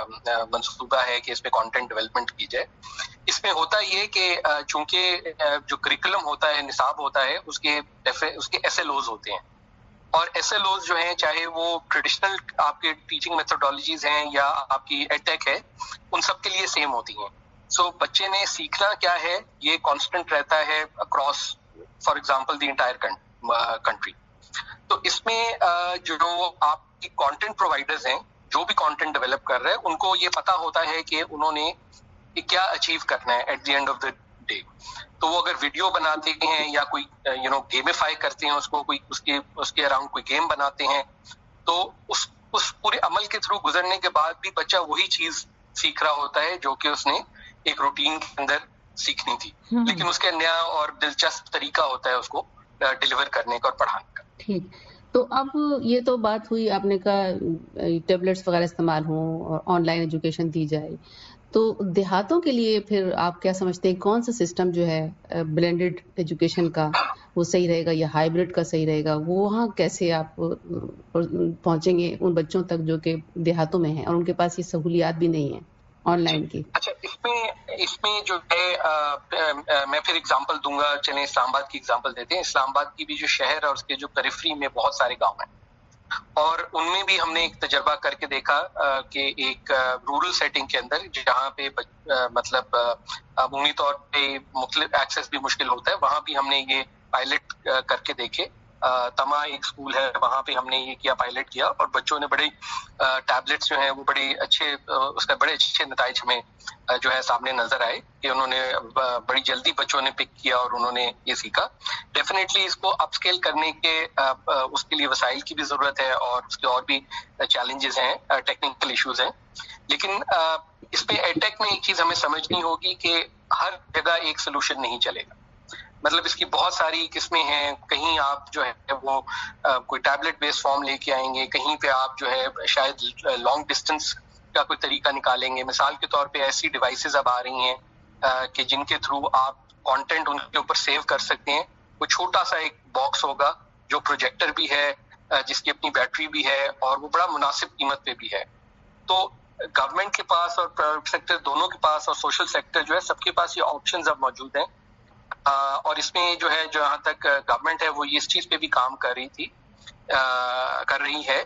منصوبہ ہے کہ اس پہ کانٹینٹ ڈیولپمنٹ کی جائے. اس میں ہوتا یہ کہ چونکہ جو کریکولم ہوتا ہے نصاب ہوتا ہے اس کے اس کے ایس ایل اوز ہوتے ہیں اور ایس ایل اوز جو ہیں چاہے وہ ٹریڈیشنل آپ کے ٹیچنگ میتھڈالوجیز ہیں یا آپ کی ایڈ-ٹیک ہے ان سب کے لیے سیم ہوتی ہیں. سو بچے نے سیکھنا کیا ہے یہ کانسٹنٹ رہتا ہے across for example the entire country. تو اس میں جو آپ کی کانٹینٹ پرووائڈرز ہیں جو بھی کانٹینٹ ڈیولپ کر رہے ہیں ان کو یہ پتا ہوتا ہے کہ انہوں نے کیا اچیو کرنا ہے at the end of the day. تو وہ اگر ویڈیو بناتے ہیں یا کوئی یو نو گیمیفائی کرتے ہیں اس کو کوئی اس کے اس کے اراؤنڈ کوئی گیم بناتے ہیں تو اس اس پورے عمل کے تھرو گزرنے کے بعد بھی بچہ وہی چیز سیکھ رہا ہوتا ہے جو کہ اس نے ایک روٹین کے اندر سیکھنی تھی لیکن اس کا نیا اور دلچسپ طریقہ ہوتا ہے اس کو ڈیلیور کرنے کا اور پڑھانے کا. ٹھیک. تو اب یہ تو بات ہوئی آپ نے کہا ٹیبلٹس وغیرہ استعمال ہوں اور آن لائن ایجوکیشن دی جائے. تو دیہاتوں کے لیے پھر آپ کیا سمجھتے ہیں کون سا سسٹم جو ہے بلینڈڈ ایجوکیشن کا وہ صحیح رہے گا یا ہائیبرڈ کا صحیح رہے گا؟ وہ وہاں کیسے آپ پہنچیں گے ان بچوں تک جو کہ دیہاتوں میں ہیں اور ان کے پاس یہ سہولیات بھی نہیں ہیں آن لائن کی؟ اچھا اس میں اس میں جو ہے میں پھر اگزامپل دوں گا. چلیں اسلام آباد کی اگزامپل دیتے ہیں. اسلام آباد کی بھی جو شہر ہے اور اس کے جو پیریفری میں بہت سارے گاؤں ہیں اور ان میں بھی ہم نے ایک تجربہ کر کے دیکھا کہ ایک رورل سیٹنگ کے اندر جہاں پہ مطلب عمومی طور پہ مختلف ایکسیس بھی مشکل ہوتا ہے وہاں بھی ہم نے یہ پائلٹ کر کے دیکھے. تما ایک اسکول ہے وہاں پہ ہم نے یہ کیا پائلٹ کیا اور بچوں نے بڑے ٹیبلٹس جو ہیں وہ بڑے اچھے اس کا بڑے اچھے نتائج ہمیں جو ہے سامنے نظر آئے کہ انہوں نے بڑی جلدی بچوں نے پک کیا اور انہوں نے یہ سیکھا. ڈیفینیٹلی اس کو اپ اسکیل کرنے کے اس کے لیے وسائل کی بھی ضرورت ہے اور اس کے اور بھی چیلنجز ہیں ٹیکنیکل ایشوز ہیں. لیکن اس پہ ایڈ-ٹیک میں ایک چیز ہمیں سمجھنی ہوگی کہ ہر جگہ ایک سولوشن نہیں چلے گا. مطلب اس کی بہت ساری قسمیں ہیں. کہیں آپ جو ہے وہ کوئی ٹیبلٹ بیس فارم لے کے آئیں گے, کہیں پہ آپ جو ہے شاید لانگ ڈسٹینس کا کوئی طریقہ نکالیں گے. مثال کے طور پہ ایسی ڈیوائسز اب آ رہی ہیں کہ جن کے تھرو آپ کانٹینٹ ان کے اوپر سیو کر سکتے ہیں. کوئی چھوٹا سا ایک باکس ہوگا جو پروجیکٹر بھی ہے, جس کی اپنی بیٹری بھی ہے اور وہ بڑا مناسب قیمت پہ بھی ہے. تو گورنمنٹ کے پاس اور پرائیویٹ سیکٹر دونوں کے پاس اور سوشل سیکٹر جو ہے سب کے پاس یہ آپشنز اب موجود ہیں. اور اس میں جو ہے جہاں تک گورنمنٹ ہے وہ اس چیز پہ بھی کام کر رہی تھی کر رہی ہے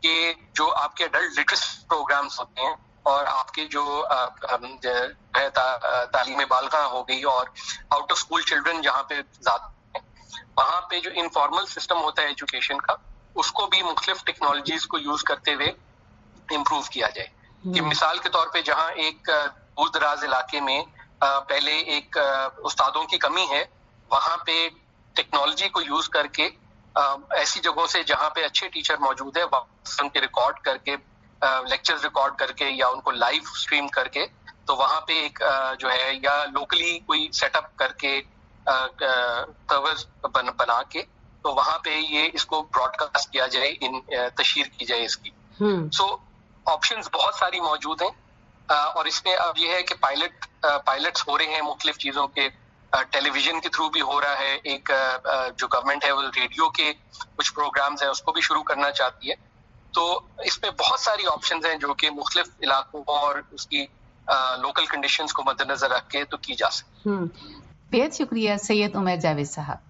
کہ جو آپ کے اڈلٹ لٹریسی پروگرامز ہوتے ہیں اور آپ کے جو ہے تعلیم بالغاہ ہو گئی اور آؤٹ آف اسکول چلڈرن جہاں پہ زیادہ ہیں، وہاں پہ جو انفارمل سسٹم ہوتا ہے ایجوکیشن کا، اس کو بھی مختلف ٹیکنالوجیز کو یوز کرتے ہوئے امپروو کیا جائے. کہ مثال کے طور پہ جہاں ایک دور دراز علاقے میں پہلے ایک استادوں کی کمی ہے، وہاں پہ ٹیکنالوجی کو یوز کر کے ایسی جگہوں سے جہاں پہ اچھے ٹیچر موجود ہے ان کے ریکارڈ کر کے، لیکچر ریکارڈ کر کے یا ان کو لائیو اسٹریم کر کے، تو وہاں پہ ایک جو ہے یا لوکلی کوئی سیٹ اپ کر کے سرورز بنا کے، تو وہاں پہ یہ اس کو براڈ کاسٹ کیا جائے، ان تشہیر کی جائے اس کی. سو آپشنز بہت ساری موجود ہیں، اور اس میں اب یہ ہے کہ پائلٹ پائلٹس ہو رہے ہیں مختلف چیزوں کے، ٹیلی ویژن کے تھرو بھی ہو رہا ہے. ایک جو گورنمنٹ ہے وہ ریڈیو کے کچھ پروگرامز ہیں اس کو بھی شروع کرنا چاہتی ہے. تو اس میں بہت ساری آپشنز ہیں جو کہ مختلف علاقوں اور اس کی لوکل کنڈیشنز کو مد نظر رکھ کے تو کی جا سکتی. بہت شکریہ سید عمیر جاوید صاحب.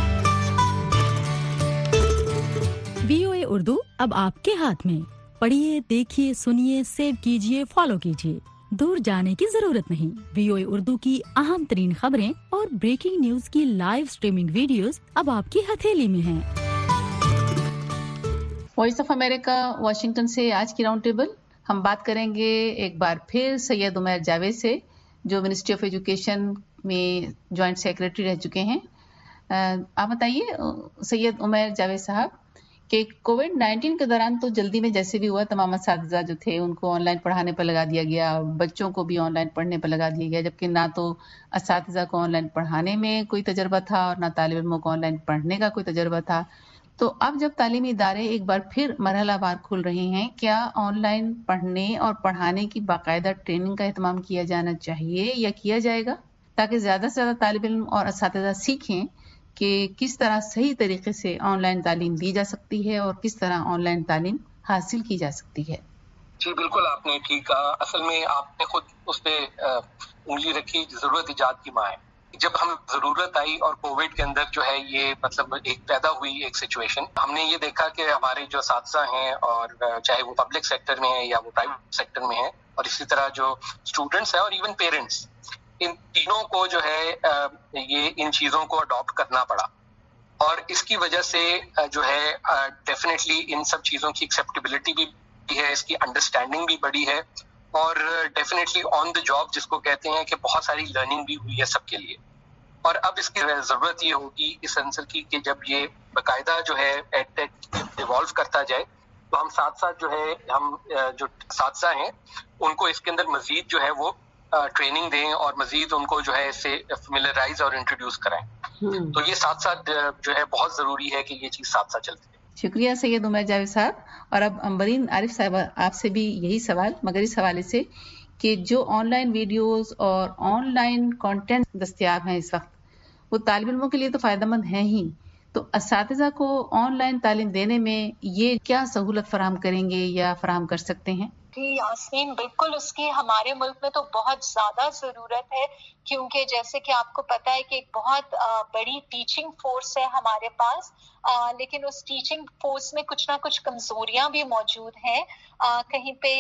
وی او اے اردو اب آپ کے ہاتھ میں. پڑھیے، دیکھیے، سنیے، سیو کیجیے، فالو کیجیے. دور جانے کی ضرورت نہیں. وی او اے اردو کی اہم ترین خبریں اور بریکنگ نیوز کی لائیو سٹریمنگ ویڈیوز اب آپ کی ہتھیلی میں ہیں. وائس آف امریکہ واشنگٹن سے آج کی راؤنڈ ٹیبل ہم بات کریں گے ایک بار پھر سید عمیر جاوید سے، جو منسٹری آف ایجوکیشن میں جوائنٹ سیکرٹری رہ چکے ہیں. آپ بتائیے سید عمیر جاوید صاحب کہ کووڈ نائنٹین کے دوران تو جلدی میں جیسے بھی ہوا تمام اساتذہ جو تھے ان کو آن لائن پڑھانے پر لگا دیا گیا، اور بچوں کو بھی آن لائن پڑھنے پر لگا دیا گیا، جبکہ نہ تو اساتذہ کو آن لائن پڑھانے میں کوئی تجربہ تھا اور نہ طالب علموں کو آن لائن پڑھنے کا کوئی تجربہ تھا. تو اب جب تعلیمی ادارے ایک بار پھر مرحلہ وار کھل رہے ہیں، کیا آن لائن پڑھنے اور پڑھانے کی باقاعدہ ٹریننگ کا اہتمام کیا جانا چاہیے یا کیا جائے گا، تاکہ زیادہ سے زیادہ طالب علم اور اساتذہ سیکھیں کہ کس طرح صحیح طریقے سے آن لائن تعلیم دی جا سکتی ہے اور کس طرح آن لائن تعلیم حاصل کی جا سکتی ہے؟ جی بالکل آپ نے ٹھیک کہا. اصل میں آپ نے خود اس پہ انگلی رکھی، ضرورت ایجاد کی ماں ہے. جب ہم ضرورت آئی اور کووڈ کے اندر جو ہے یہ مطلب ایک پیدا ہوئی ایک سچویشن، ہم نے یہ دیکھا کہ ہمارے جو اساتذہ ہیں، اور چاہے وہ پبلک سیکٹر میں ہیں یا وہ پرائیویٹ سیکٹر میں ہیں، اور اسی طرح جو اسٹوڈنٹس ہیں اور ایون پیرنٹس، ان تینوں کو جو ہے یہ ان چیزوں کو اڈاپٹ کرنا پڑا. اور اس کی وجہ سے جو ہے ڈیفینیٹلی ان سب چیزوں کی ایکسیپٹیبلٹی بھی ہے، اس کی انڈرسٹینڈنگ بھی بڑی ہے، اور ڈیفینیٹلی آن دا جاب جس کو کہتے ہیں کہ بہت ساری لرننگ بھی ہوئی ہے سب کے لیے. اور اب اس کی ضرورت یہ ہوگی اس عنصر کی کہ جب یہ باقاعدہ جو ہے ایڈ ٹیک ایوالو کرتا جائے، تو ہم ساتھ ساتھ جو ہے ہم جو اساتذہ ہیں ان کو اس کے اندر مزید جو ہے وہ ٹریننگ دیں اور مزید ان کو جو ہے اس سے فیملیرائز اور انٹروڈیوس کرائیں. تو یہ ساتھ ساتھ جو ہے بہت ضروری ہے کہ یہ چیز ساتھ ساتھ چلتی ہے. شکریہ سید عمیر جاوید صاحب. اور اب امبرین عارف صاحب آپ سے بھی یہی سوال، مگر اس حوالے سے کہ جو آن لائن ویڈیوز اور آن لائن کانٹینٹ دستیاب ہیں اس وقت، وہ طالب علموں کے لیے تو فائدہ مند ہیں ہی، تو اساتذہ کو آن لائن تعلیم دینے میں یہ کیا سہولت فراہم کریں گے یا فراہم کر سکتے ہیں؟ جی یاسمین، بالکل اس کی ہمارے ملک میں تو بہت زیادہ ضرورت ہے، کیونکہ جیسے کہ آپ کو پتہ ہے کہ ایک بہت بڑی ٹیچنگ فورس ہے ہمارے پاس، لیکن اس ٹیچنگ فورس میں کچھ نہ کچھ کمزوریاں بھی موجود ہیں. کہیں پہ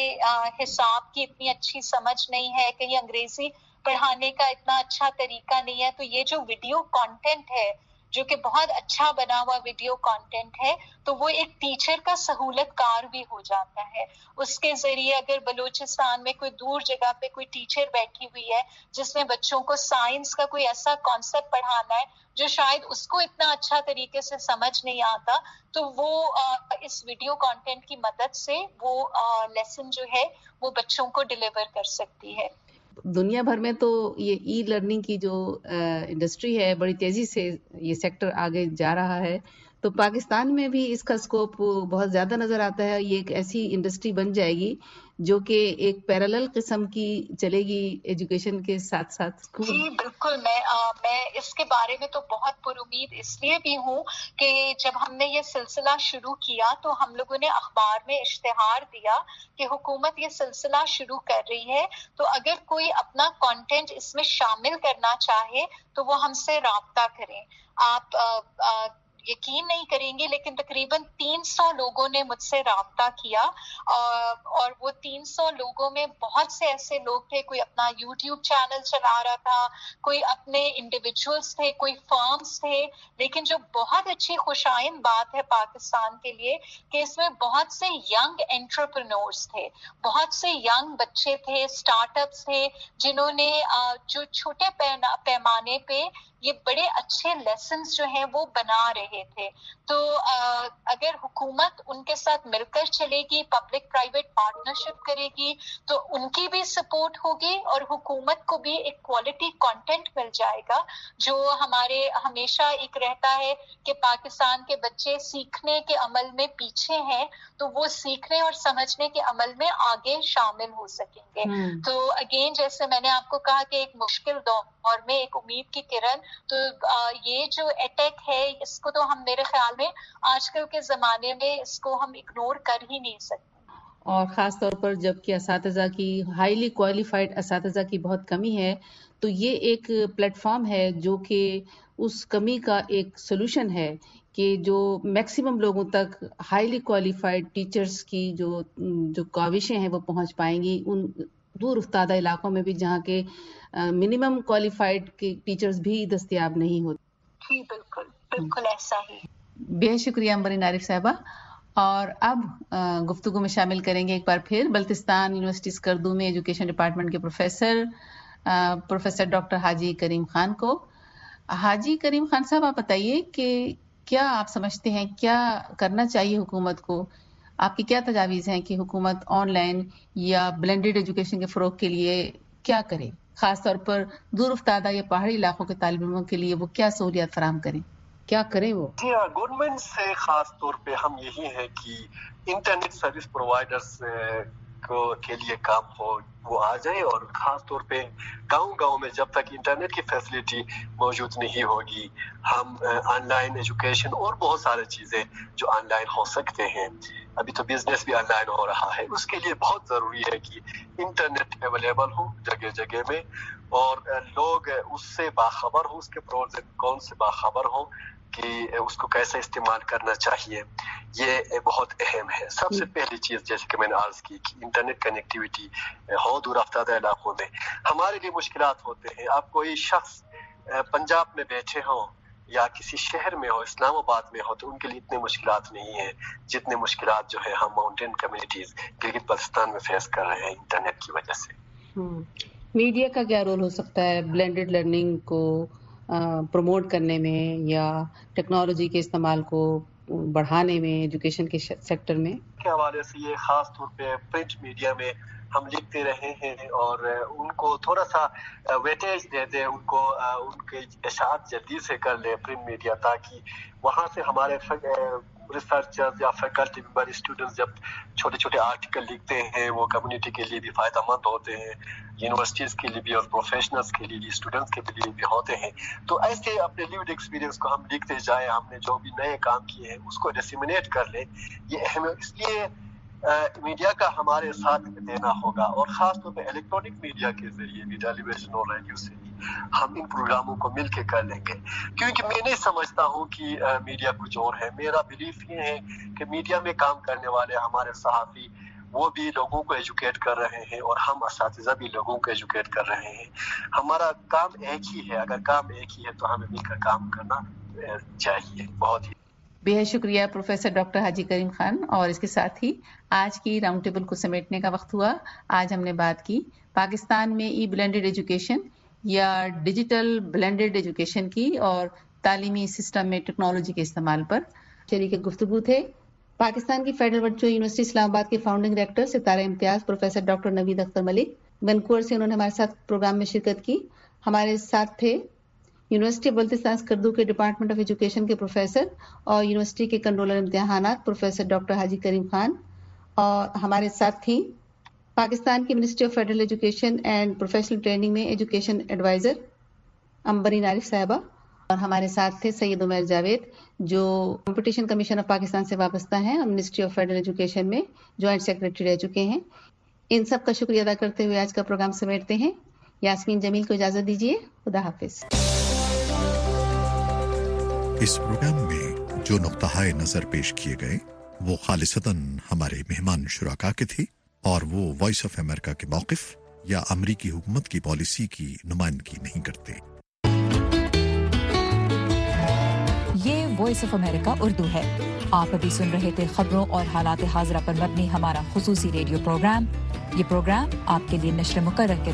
حساب کی اتنی اچھی سمجھ نہیں ہے، کہیں انگریزی پڑھانے کا اتنا اچھا طریقہ نہیں ہے. تو یہ جو ویڈیو کانٹینٹ ہے، جو کہ بہت اچھا بنا ہوا ویڈیو کانٹینٹ ہے، تو وہ ایک ٹیچر کا سہولت کار بھی ہو جاتا ہے. اس کے ذریعے اگر بلوچستان میں کوئی دور جگہ پہ کوئی ٹیچر بیٹھی ہوئی ہے جس نے بچوں کو سائنس کا کوئی ایسا کانسیپٹ پڑھانا ہے جو شاید اس کو اتنا اچھا طریقے سے سمجھ نہیں آتا، تو وہ اس ویڈیو کانٹینٹ کی مدد سے وہ لیسن جو ہے وہ بچوں کو ڈیلیور کر سکتی ہے. دنیا بھر میں تو یہ ای لرننگ کی جو انڈسٹری ہے بڑی تیزی سے یہ سیکٹر آگے جا رہا ہے، تو پاکستان میں بھی اس کا اسکوپ بہت زیادہ نظر آتا ہے. یہ ایک ایسی انڈسٹری بن جائے گی جو کہ ایک پیرالل قسم کی چلے گی ایجوکیشن کے ساتھ ساتھ. جی بالکل، میں آ, میں اس کے بارے میں تو بہت پر امید اس لیے بھی ہوں کہ جب ہم نے یہ سلسلہ شروع کیا تو ہم لوگوں نے اخبار میں اشتہار دیا کہ حکومت یہ سلسلہ شروع کر رہی ہے، تو اگر کوئی اپنا کانٹینٹ اس میں شامل کرنا چاہے تو وہ ہم سے رابطہ کریں. آپ آ, آ, यकीन नहीं करेंगे लेकिन तकरीबन तीन सौ लोगों ने मुझसे राब्ता किया और वो तीन सौ लोगों में बहुत से ऐसे लोग थे, कोई अपना यूट्यूब चैनल चला रहा था, कोई अपने इंडिविजुअल्स थे, कोई फर्म्स थे। लेकिन जो बहुत अच्छी खुशाइन बात है पाकिस्तान के लिए कि इसमें बहुत से यंग एंटरप्रेन्योर्स थे, बहुत से यंग बच्चे थे, स्टार्टअप्स थे, जिन्होंने जो छोटे पैमाने पे ये बड़े अच्छे लेसन्स जो हैं वो बना रहे थे। तो अगर हुकूमत उनके साथ मिलकर चलेगी, पब्लिक प्राइवेट पार्टनरशिप करेगी, तो उनकी भी सपोर्ट होगी और हुकूमत को भी एक क्वालिटी कंटेंट मिल जाएगा। जो हमारे हमेशा एक रहता है कि पाकिस्तान के बच्चे सीखने के अमल में पीछे हैं, तो वो सीखने और समझने के अमल में आगे शामिल हो सकेंगे। तो अगेन जैसे मैंने आपको कहा कि एक मुश्किल दौर में एक उम्मीद की किरण, तो ये जो अटैक है इसको तो हम मेरे ख्याल में आजकल के ज़माने में इसको हम इग्नोर कर ही नहीं सकते। और ख़ास तौर पर जबकि असातिज़ा की हाईली क्वालिफाइड असातिज़ा की बहुत कमी है, तो ये एक प्लेटफॉर्म है जो कि उस कमी का एक सोल्यूशन है कि जो मैक्सिमम लोगों तक हाईली क्वालिफाइड टीचर्स की जो जो काविशें हैं वो पहुंच पाएंगी उन दूर उफ्तादा इलाकों में भी जहाँ के मिनिमम क्वालिफाइड के टीचर्स भी दस्तयाब नहीं होते। जी बिल्कुल बिल्कुल ऐसा ही। बेहद शुक्रिया अंबरीन आरिफ साहबा। और अब गुफ्तगू में शामिल करेंगे एक बार फिर बल्तिस्तान यूनिवर्सिटी स्कर्दू में एजुकेशन डिपार्टमेंट के professor professor doctor Haji Karim Khan को। हाजी करीम खान साहब, आप बताइए कि क्या आप समझते हैं क्या करना चाहिए हुकूमत को, आपकी क्या तजावीज़ हैं कि हुकूमत ऑनलाइन या ब्लेंडेड एजुकेशन के फ़रोग के लिए क्या करे, ख़ास तौर पर दूर उफ्तादा या पहाड़ी इलाकों के तालिब इल्मों के लिए वो क्या सहूलियात फराहम करें, क्या करें वो? जी हाँ, गवर्नमेंट से खास तौर पे हम यही है कि इंटरनेट सर्विस प्रोवाइडर्स को के लिए काम हो वो आ जाए, और खास तौर पे गांव गांव में जब तक इंटरनेट की फैसिलिटी मौजूद नहीं होगी हम ऑनलाइन एजुकेशन और बहुत सारी चीज़ें जो ऑनलाइन हो सकते हैं, अभी तो बिजनेस भी ऑनलाइन हो रहा है, उसके लिए बहुत ज़रूरी है कि इंटरनेट अवेलेबल हो जगह जगह में और लोग उससे बाखबर हो, उसके प्रोज एंड कॉन्स से बाखबर हो कि उसको कैसे इस्तेमाल करना चाहिए। ये बहुत अहम है। सबसे पहली चीज़ जैसे कि मैंने अर्ज की कि इंटरनेट कनेक्टिविटी हो दूर अफ्तादा इलाकों में हमारे लिए मुश्किलात होते हैं। आप कोई शख्स पंजाब में बैठे हो या किसी शहर में हो, इस्लामाबाद में हो, तो उनके लिए इतने मुश्किलात नहीं है जितने मुश्किलात जो है हम माउंटेन कम्युनिटीज गिलगित बल्तिस्तान में फेस कर रहे हैं इंटरनेट की वजह से। मीडिया का क्या रोल हो सकता है ब्लेंडेड लर्निंग को प्रमोट करने में या टेक्नोलॉजी के इस्तेमाल को बढ़ाने में एजुकेशन के सेक्टर में? के हवाले से ये खास तौर पे प्रिंट मीडिया में हम लिखते रहे हैं और उनको थोड़ा सा वेटेज दे दे, उनको उनके इशाअत जल्दी से कर ले प्रिंट मीडिया, ताकि वहाँ से हमारे रिसर्चर्स या फैकल्टी मेंबर स्टूडेंट्स जब छोटे छोटे आर्टिकल लिखते हैं वो कम्युनिटी के लिए भी फ़ायदा मंद होते हैं, यूनिवर्सिटीज़ के लिए भी और प्रोफेशनल्स के लिए भी, स्टूडेंट्स के लिए भी होते हैं। तो ऐसे अपने लिव्ड एक्सपीरियंस को हम लिखते जाए, हमने जो भी नए काम किए हैं उसको डिसेमिनेट कर ले, ये अहम है। इसलिए मीडिया का हमारे साथ देना होगा और ख़ास तौर पे इलेक्ट्रॉनिक मीडिया के ज़रिए भी, टेलीविज़न और रेडियो से भी हम इन प्रोग्रामों को मिल के कर लेंगे, क्योंकि मैं नहीं समझता हूँ कि आ, मीडिया कुछ और है। मेरा बिलीफ ये है कि मीडिया में काम करने वाले हमारे सहाफ़ी वो भी लोगों को एजुकेट कर रहे हैं और हम असातिज़ा भी लोगों को एजुकेट कर रहे हैं। हमारा काम एक ही है, अगर काम एक ही है तो हमें मिलकर काम करना चाहिए। बहुत ही बेहद शुक्रिया प्रोफेसर डॉक्टर हाजी करीम खान। और इसके साथ ही आज की राउंड टेबल को समेटने का वक्त हुआ। आज हमने बात की पाकिस्तान में ई ब्लेंडेड एजुकेशन या डिजिटल ब्लेंडेड एजुकेशन की और तालीमी सिस्टम में टेक्नोलॉजी के इस्तेमाल पर। शरीक गुफ्तगू थे पाकिस्तान की फेडरल वर्चुअल यूनिवर्सिटी इस्लामाबाद के founding director Sitara Imtiaz professor doctor Naveed Akhtar Malik. Vancouver से उन्होंने हमारे साथ प्रोग्राम में शिरकत की। हमारे साथ थे यूनिवर्सिटी बल्तिस्तान स्कर्दू के डिपार्टमेंट ऑफ एजुकेशन के प्रोफेसर और यूनिवर्सिटी के कंट्रोलर इम्तिहानात प्रोफेसर डॉक्टर हाजी करीम खान, और हमारे साथ थी पाकिस्तान की ministry of federal education and professional training में एजुकेशन एडवाइजर अंबरीन आरिफ साहबा, और हमारे साथ थे सैयद उमर जावेद जो कंपटीशन कमीशन ऑफ पाकिस्तान से वाबस्ता हैं और मिनिस्ट्री ऑफ फेडरल एजुकेशन में जॉइंट सेक्रेटरी रह चुके हैं। इन सब का शुक्रिया अदा करते हुए आज का प्रोग्राम समेटते हैं। यास्मीन जमील को इजाजत दीजिए। खुदा हाफिज। इस प्रोग्राम में जो नुक्ता नजर पेश किए गए वो खालिसतन हमारे मेहमान शुराका के थे और वो वॉइस ऑफ अमेरिका के मौक़िफ़ या अमरीकी हुकूमत की पॉलिसी की नुमाइंदगी नहीं करते। ये वॉइस ऑफ अमेरिका उर्दू है। आप अभी सुन रहे थे खबरों और हालात हाज़िरा पर मबनी हमारा खुसूसी रेडियो प्रोग्राम। ये प्रोग्राम आपके लिए नश्र मुकर्रर के